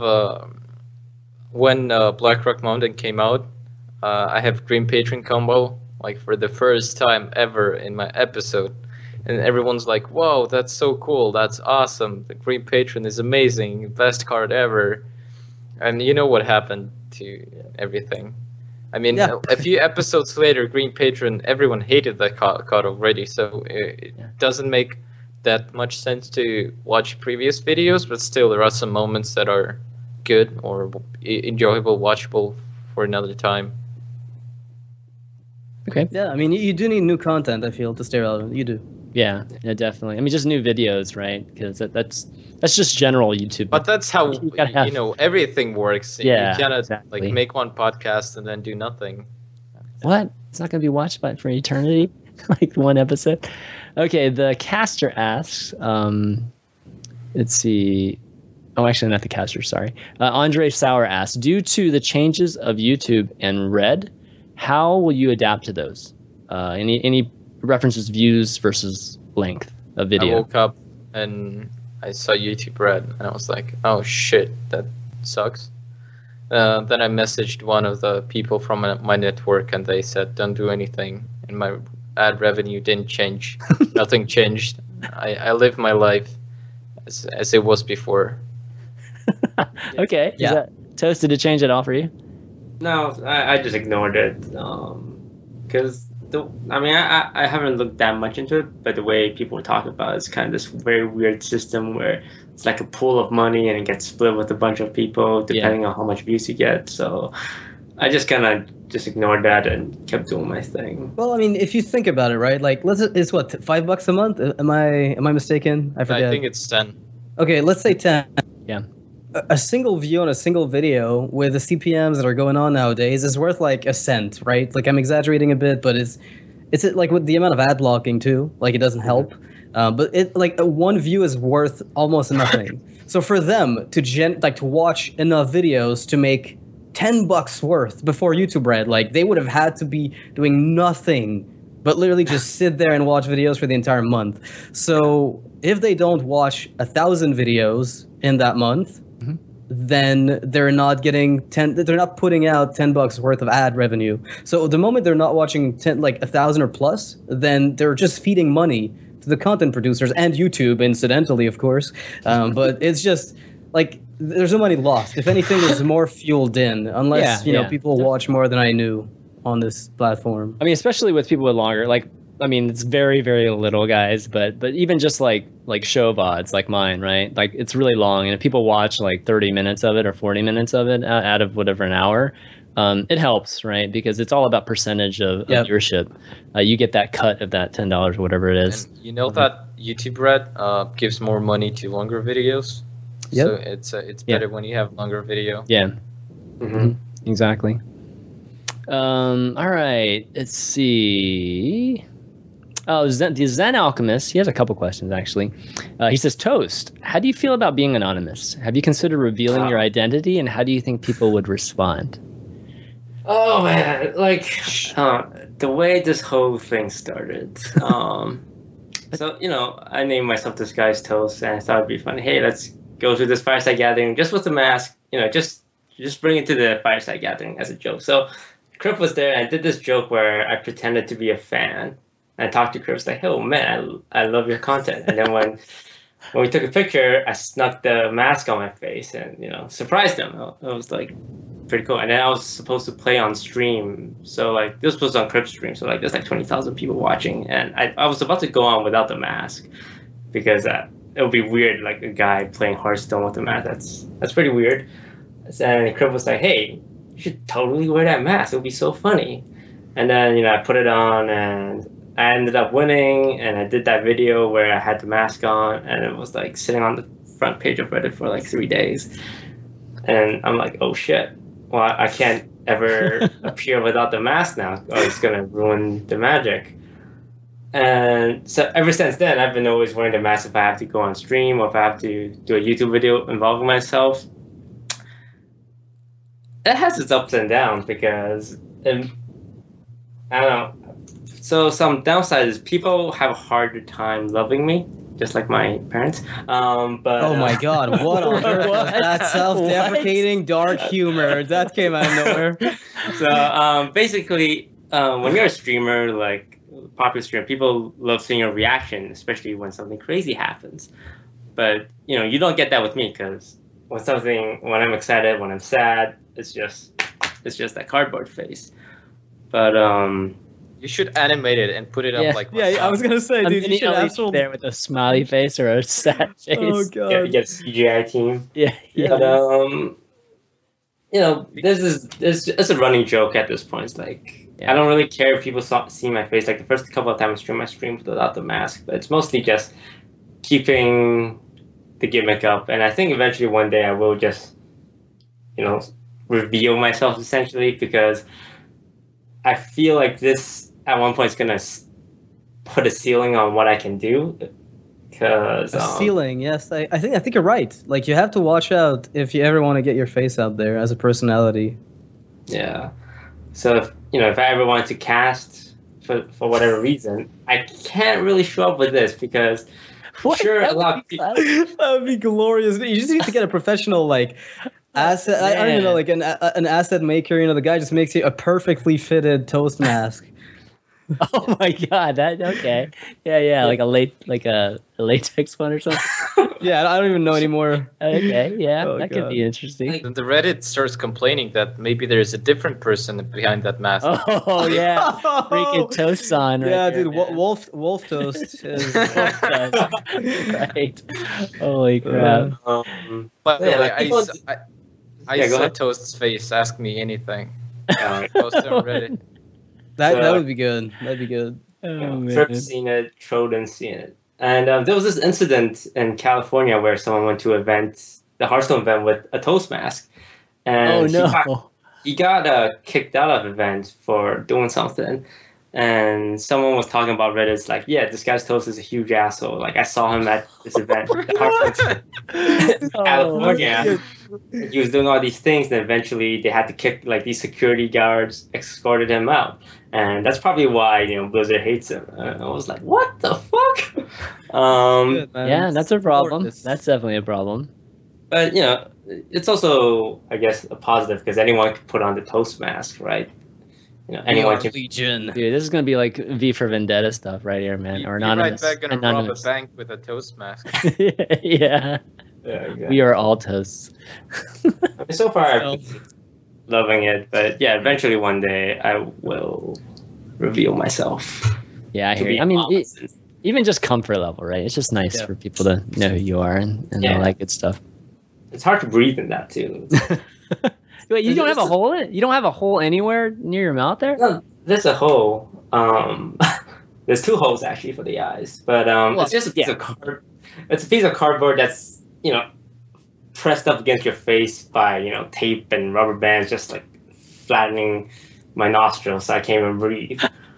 when Blackrock Mountain came out, I have Green Patron combo like for the first time ever in my episode. And everyone's like, whoa, that's so cool. That's awesome. The Green Patron is amazing. Best card ever. And you know what happened to everything. I mean, a few episodes later, Green Patron, everyone hated that card already. So it doesn't make that much sense to watch previous videos. But still, there are some moments that are good or enjoyable, watchable for another time. Okay. Yeah, I mean, you do need new content, I feel, to stay relevant. You do. Yeah, definitely. I mean, just new videos, right? Because that's just general YouTube. But that's how everything works. Yeah, you cannot exactly. like make one podcast and then do nothing. What? It's not going to be watched for eternity, like one episode. Okay, the caster asks. Let's see. Oh, actually, not the caster. Sorry, Andre Sauer asks. Due to the changes of YouTube and Red, how will you adapt to those? Any references views versus length of video? I woke up and I saw YouTube Red and I was like, oh shit, that sucks. Then I messaged one of the people from my network and they said don't do anything, and my ad revenue didn't change. Nothing changed. I live my life as it was before. Okay. Yeah. Is that toasted to change at all for you? No, I just ignored it because I haven't looked that much into it, but the way people talk about it is kind of this very weird system where it's like a pool of money and it gets split with a bunch of people depending on how much views you get. So I just kind of just ignored that and kept doing my thing. Well, I mean, if you think about it, right? Like, it's what, $5 a month? Am I mistaken? I forget. I think it's 10. Okay, let's say 10. Yeah. A single view on a single video with the CPMs that are going on nowadays is worth like a cent, right? Like, I'm exaggerating a bit, but it's like with the amount of ad blocking too, like it doesn't help. But it like one view is worth almost nothing. So for them to watch enough videos to make $10 worth before YouTube Red, like they would have had to be doing nothing but literally just sit there and watch videos for the entire month. So if they don't watch 1,000 videos in that month, then they're not getting they're not putting out $10 worth of ad revenue. So the moment they're not watching 1,000 or plus, then they're just feeding money to the content producers and YouTube, incidentally, of course. But it's just like there's no money lost. If anything, there's more fueled in, unless people watch more than I knew on this platform. I mean, especially with people with longer, it's very, very little, guys, but even just like show VODs like mine, right? Like it's really long, and if people watch like 30 minutes of it or 40 minutes of it out of whatever an hour, it helps, right? Because it's all about percentage of viewership. You get that cut of that $10 or whatever it is. And you know that YouTube Red gives more money to longer videos. Yep. So it's better when you have longer video. Yeah. Exactly. All right. Let's see. Oh, the Zen Alchemist. He has a couple questions actually. He says, "Toast. How do you feel about being anonymous? Have you considered revealing your identity, and how do you think people would respond?" Oh man, like the way this whole thing started. So I named myself Disguised Toast, and I thought it'd be fun. Hey, let's go to this fireside gathering just with the mask. Just bring it to the fireside gathering as a joke. So Crip was there, and I did this joke where I pretended to be a fan. And I talked to Crip, like, "Oh man, I love your content." And then when we took a picture, I snuck the mask on my face and surprised them. It was like pretty cool. And then I was supposed to play on stream, so like this was on Crip's stream, so like there's like 20,000 people watching, and I was about to go on without the mask because it would be weird, like a guy playing Hearthstone with a mask. That's pretty weird. And Crip was like, "Hey, you should totally wear that mask. It would be so funny." And then I put it on, and I ended up winning, and I did that video where I had the mask on, and it was like sitting on the front page of Reddit for like 3 days. And I'm like, oh shit, well, I can't ever appear without the mask now, or it's gonna ruin the magic. And so ever since then, I've been always wearing the mask if I have to go on stream or if I have to do a YouTube video involving myself. It has its ups and downs because, I don't know. So some downside is people have a harder time loving me, just like my parents. But oh my god, what on earth was that self-deprecating dark humor? That came out of nowhere. So basically, when you're a streamer, like popular streamer, people love seeing your reaction, especially when something crazy happens. But you don't get that with me because when I'm excited, when I'm sad, it's just that cardboard face. But you should animate it and put it up like. Yeah, I was gonna say, dude, you should absolutely there with a smiley face or a sad face. Oh god, you get a CGI team. Yeah. But there's a running joke at this point. It's like I don't really care if people see my face. Like the first couple of times I streamed without the mask, but it's mostly just keeping the gimmick up. And I think eventually one day I will just reveal myself essentially, because I feel like this at one point is gonna put a ceiling on what I can do. Because a ceiling, yes, I think you're right. Like you have to watch out if you ever want to get your face out there as a personality. Yeah. So if I ever wanted to cast for whatever reason, I can't really show up with this because sure a lot of people. That would be glorious. You just need to get a professional asset. I don't even know, like an asset maker. The guy just makes you a perfectly fitted Toast mask. Oh my god! Okay. Yeah. Like a latex one or something. Yeah, I don't even know anymore. Okay, yeah, that could be interesting. Like, the Reddit starts complaining that maybe there's a different person behind that mask. Oh yeah, freaking Toast on. Right yeah, there, dude, man. Wolf Toast. Is... Right. Holy crap. But I saw ahead. Toast's face. Ask me anything. Yeah. Post it on Reddit. That would be good. That'd be good. Trip's seen it, Troden's seen it. And there was this incident in California where someone went to the Hearthstone event with a Toast mask. And he got kicked out of the event for doing something. And someone was talking about Reddit's like, yeah, this guy's Toast is a huge asshole. Like, I saw him at this event in California. He was doing all these things, and eventually they had to kick, like, these security guards escorted him out. And that's probably why, Blizzard hates him. I was like, what the fuck? Yeah, that's a problem. That's definitely a problem. But, it's also, I guess, a positive because anyone can put on the Toast mask, right? Anyone can. Legion. Dude, this is gonna be like V for Vendetta stuff right here, man. Or Anonymous. You're right back gonna rob a bank with a Toast mask. Yeah. Exactly. We are all Toasts. So far, I've been loving it, but yeah, eventually one day I will reveal myself. Yeah, I hear you. I mean, even just comfort level, right? It's just nice for people to know who you are and all that good stuff. It's hard to breathe in that too. Wait, you don't have a hole in it? You don't have a hole anywhere near your mouth there? No, there's a hole. There's two holes actually for the eyes, but it's just a piece of cardboard. It's a piece of cardboard that's pressed up against your face by tape and rubber bands, just like flattening my nostrils so I can't even breathe.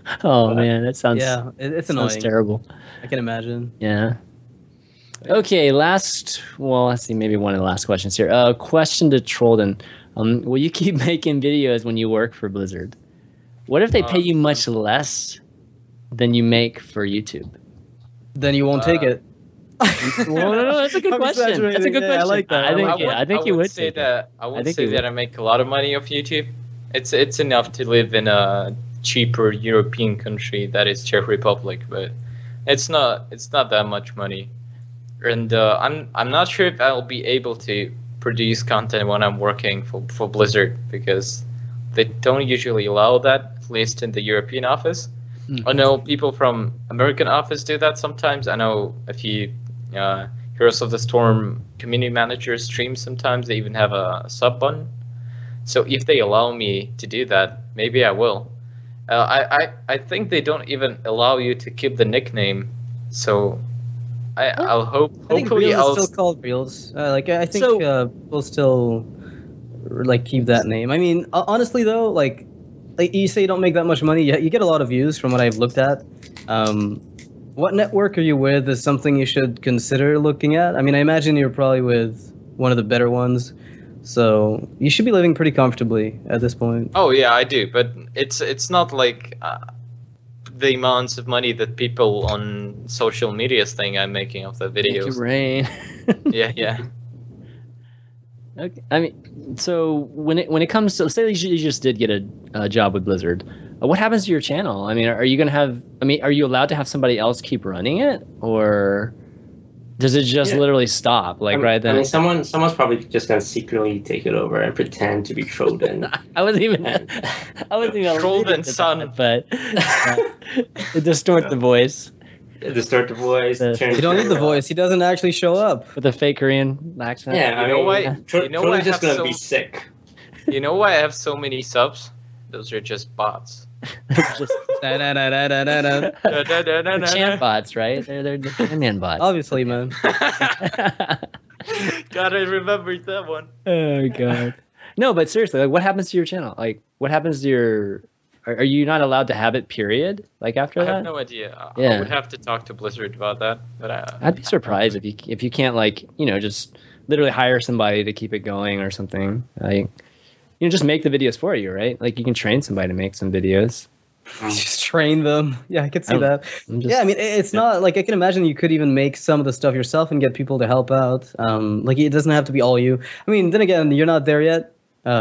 Oh man, that sounds it's sounds annoying. terrible. I can imagine. Yeah. Okay, let's see, maybe one of the last questions here. Question to Trollden. Will you keep making videos when you work for Blizzard? What if they pay you much less than you make for YouTube? Then you won't take it. Well, no, that's a good question. That's a good question. I like that. I think you would say that. I would think say you that I make a lot of money off YouTube. It's enough to live in a cheaper European country that is Czech Republic, but it's not that much money. And I'm not sure if I'll be able to produce content when I'm working for Blizzard, because they don't usually allow that, at least in the European office. I know people from American office do that sometimes. I know a few Heroes of the Storm community managers stream sometimes. They even have a sub button. So if they allow me to do that, maybe I will. I think they don't even allow you to keep the nickname. So I'll hope. I think Hopefully, Reels is still called Reels. I think we'll still like keep that name. I mean, honestly though, like you say you don't make that much money. You get a lot of views from what I've looked at. What network are you with is something you should consider looking at. I mean, I imagine you're probably with one of the better ones, so you should be living pretty comfortably at this point. Oh yeah, I do, but it's not like the amounts of money that people on social media think I'm making off the videos. Thank you, Rain. Yeah. Okay. I mean, so when it comes to, say you just did get a job with Blizzard, what happens to your channel? I mean, are you gonna have? I mean, are you allowed to have somebody else keep running it, or does it just literally stop? Like right then? I mean, someone's probably just gonna secretly take it over and pretend to be Trollden. I wasn't even Trollden's son, but distort the voice. Distort the voice. You don't need the voice. He doesn't actually show up with a fake Korean accent. Yeah, you know why? Trollden's just gonna be sick. You know why I have so many subs? Those are just bots. Just chant bots, right? They're man bots. Obviously, man. Gotta remember that one. Oh god. No, but seriously, like, what happens to your channel? Like, what happens to your? Are you not allowed to have it? Period. Like after that? I have no idea. I would have to talk to Blizzard about that. But I'd be surprised if you can't like just literally hire somebody to keep it going or something. Like, just make the videos for you, right? Like you can train somebody to make some videos. Just train them. Yeah, I could see that. I mean, it's not like I can imagine you could even make some of the stuff yourself and get people to help out. Like it doesn't have to be all you. I mean, then again, you're not there yet.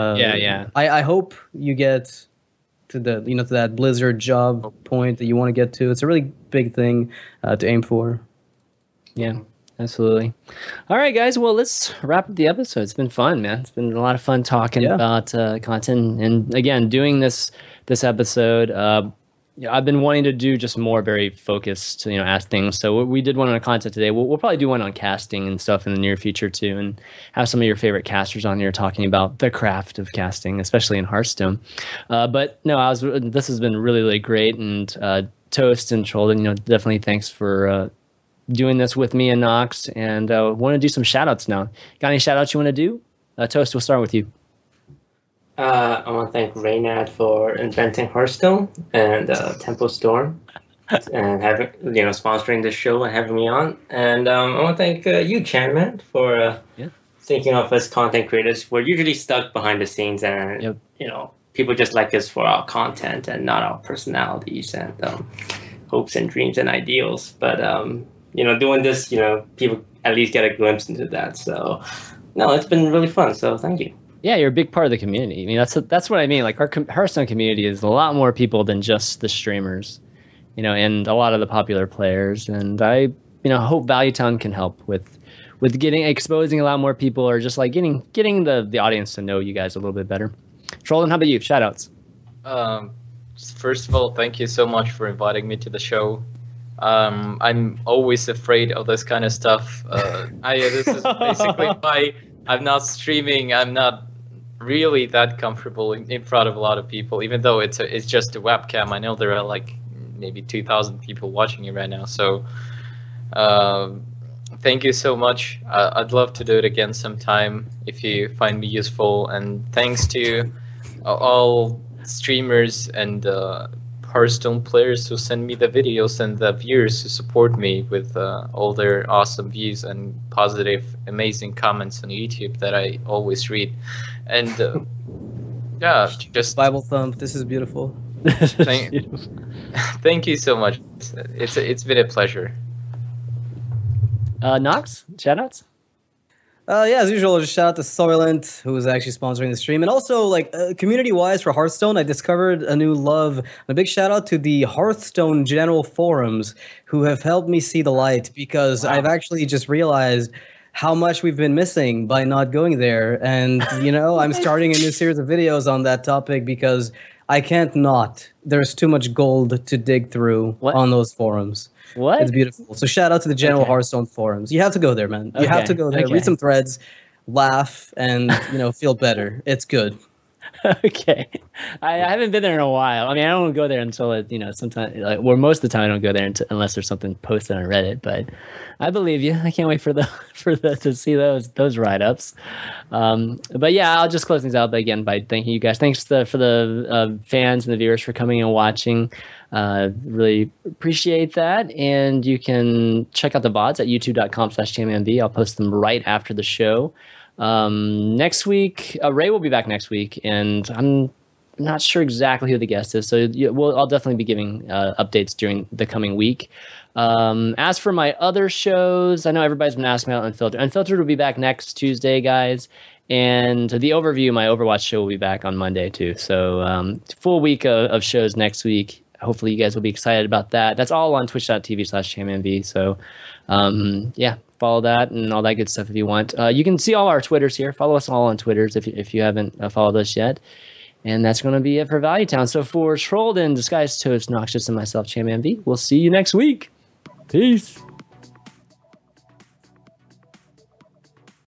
I hope you get to the to that Blizzard job point that you want to get to. It's a really big thing to aim for. Yeah. Absolutely. All right, guys. Well, let's wrap up the episode. It's been fun, man. It's been a lot of fun talking about content, and again, doing this episode. I've been wanting to do just more very focused, ask things. So we did one on content today. We'll probably do one on casting and stuff in the near future too, and have some of your favorite casters on here talking about the craft of casting, especially in Hearthstone. But no, this has been really, really great, and Toast and Trollden, definitely thanks for doing this with me and Nox, and want to do some shout outs now. Got any shout outs you want to do? Toast, we'll start with you. I want to thank Reynad for inventing Hearthstone and Tempo Storm and having sponsoring this show and having me on. And I want to thank you, Chanman, for thinking of us content creators. We're usually stuck behind the scenes, and people just like us for our content and not our personalities and hopes and dreams and ideals. But doing this, people at least get a glimpse into that. So, no, it's been really fun. So, thank you. Yeah, you're a big part of the community. I mean, that's what I mean. Like our Hearthstone community is a lot more people than just the streamers, and a lot of the popular players. And I, hope Valuetown can help with exposing a lot more people, or just like getting the audience to know you guys a little bit better. Trollden, how about you? Shout outs. First of all, thank you so much for inviting me to the show. I'm always afraid of this kind of stuff. This is basically why I'm not streaming. I'm not really that comfortable in front of a lot of people, even though it's just a webcam. I know there are like maybe 2,000 people watching it right now. So thank you so much. I'd love to do it again sometime if you find me useful. And thanks to all streamers and Hearthstone players who send me the videos and the viewers who support me with all their awesome views and positive, amazing comments on YouTube that I always read. And yeah, just Bible thump. This is beautiful. Thank you so much. It's been a pleasure. Nox, shoutouts? Yeah, as usual, just shout out to Soylent, who is actually sponsoring the stream. And also, like, community-wise for Hearthstone, I discovered a new love. A big shout out to the Hearthstone general forums, who have helped me see the light, because I've actually just realized how much we've been missing by not going there. And, you know, I'm starting a new series of videos on that topic because I can't not. There's too much gold to dig through on those forums. What? It's beautiful. So shout out to the general Hearthstone forums. You have to go there, man. You have to go there, read some threads, laugh, and, you know, feel better. It's good. Okay. I haven't been there in a while. I mean, I don't go there until it, you know, sometimes, like, well, most of the time I don't go there unless there's something posted on Reddit, but I believe you. I can't wait to see those write-ups. But yeah, I'll just close things out again by thanking you guys. Thanks for the fans and the viewers for coming and watching. Really appreciate that. And you can check out the VODs at youtube.com/JamMB. I'll post them right after the show. Next week, Ray will be back next week, and I'm not sure exactly who the guest is, so I'll definitely be giving updates during the coming week. As for my other shows, I know everybody's been asking about Unfiltered. Unfiltered will be back next Tuesday, guys, and the overview, my Overwatch show, will be back on Monday too. So full week of shows next week. Hopefully you guys will be excited about that. That's all on twitch.tv/JamMB. So yeah, follow that and all that good stuff if you want. You can see all our Twitters here. Follow us all on Twitters if you haven't followed us yet. And that's going to be it for Value Town. So for Trolled and Disguised Toast, Noxious, and myself, JamMB, we'll see you next week. Peace.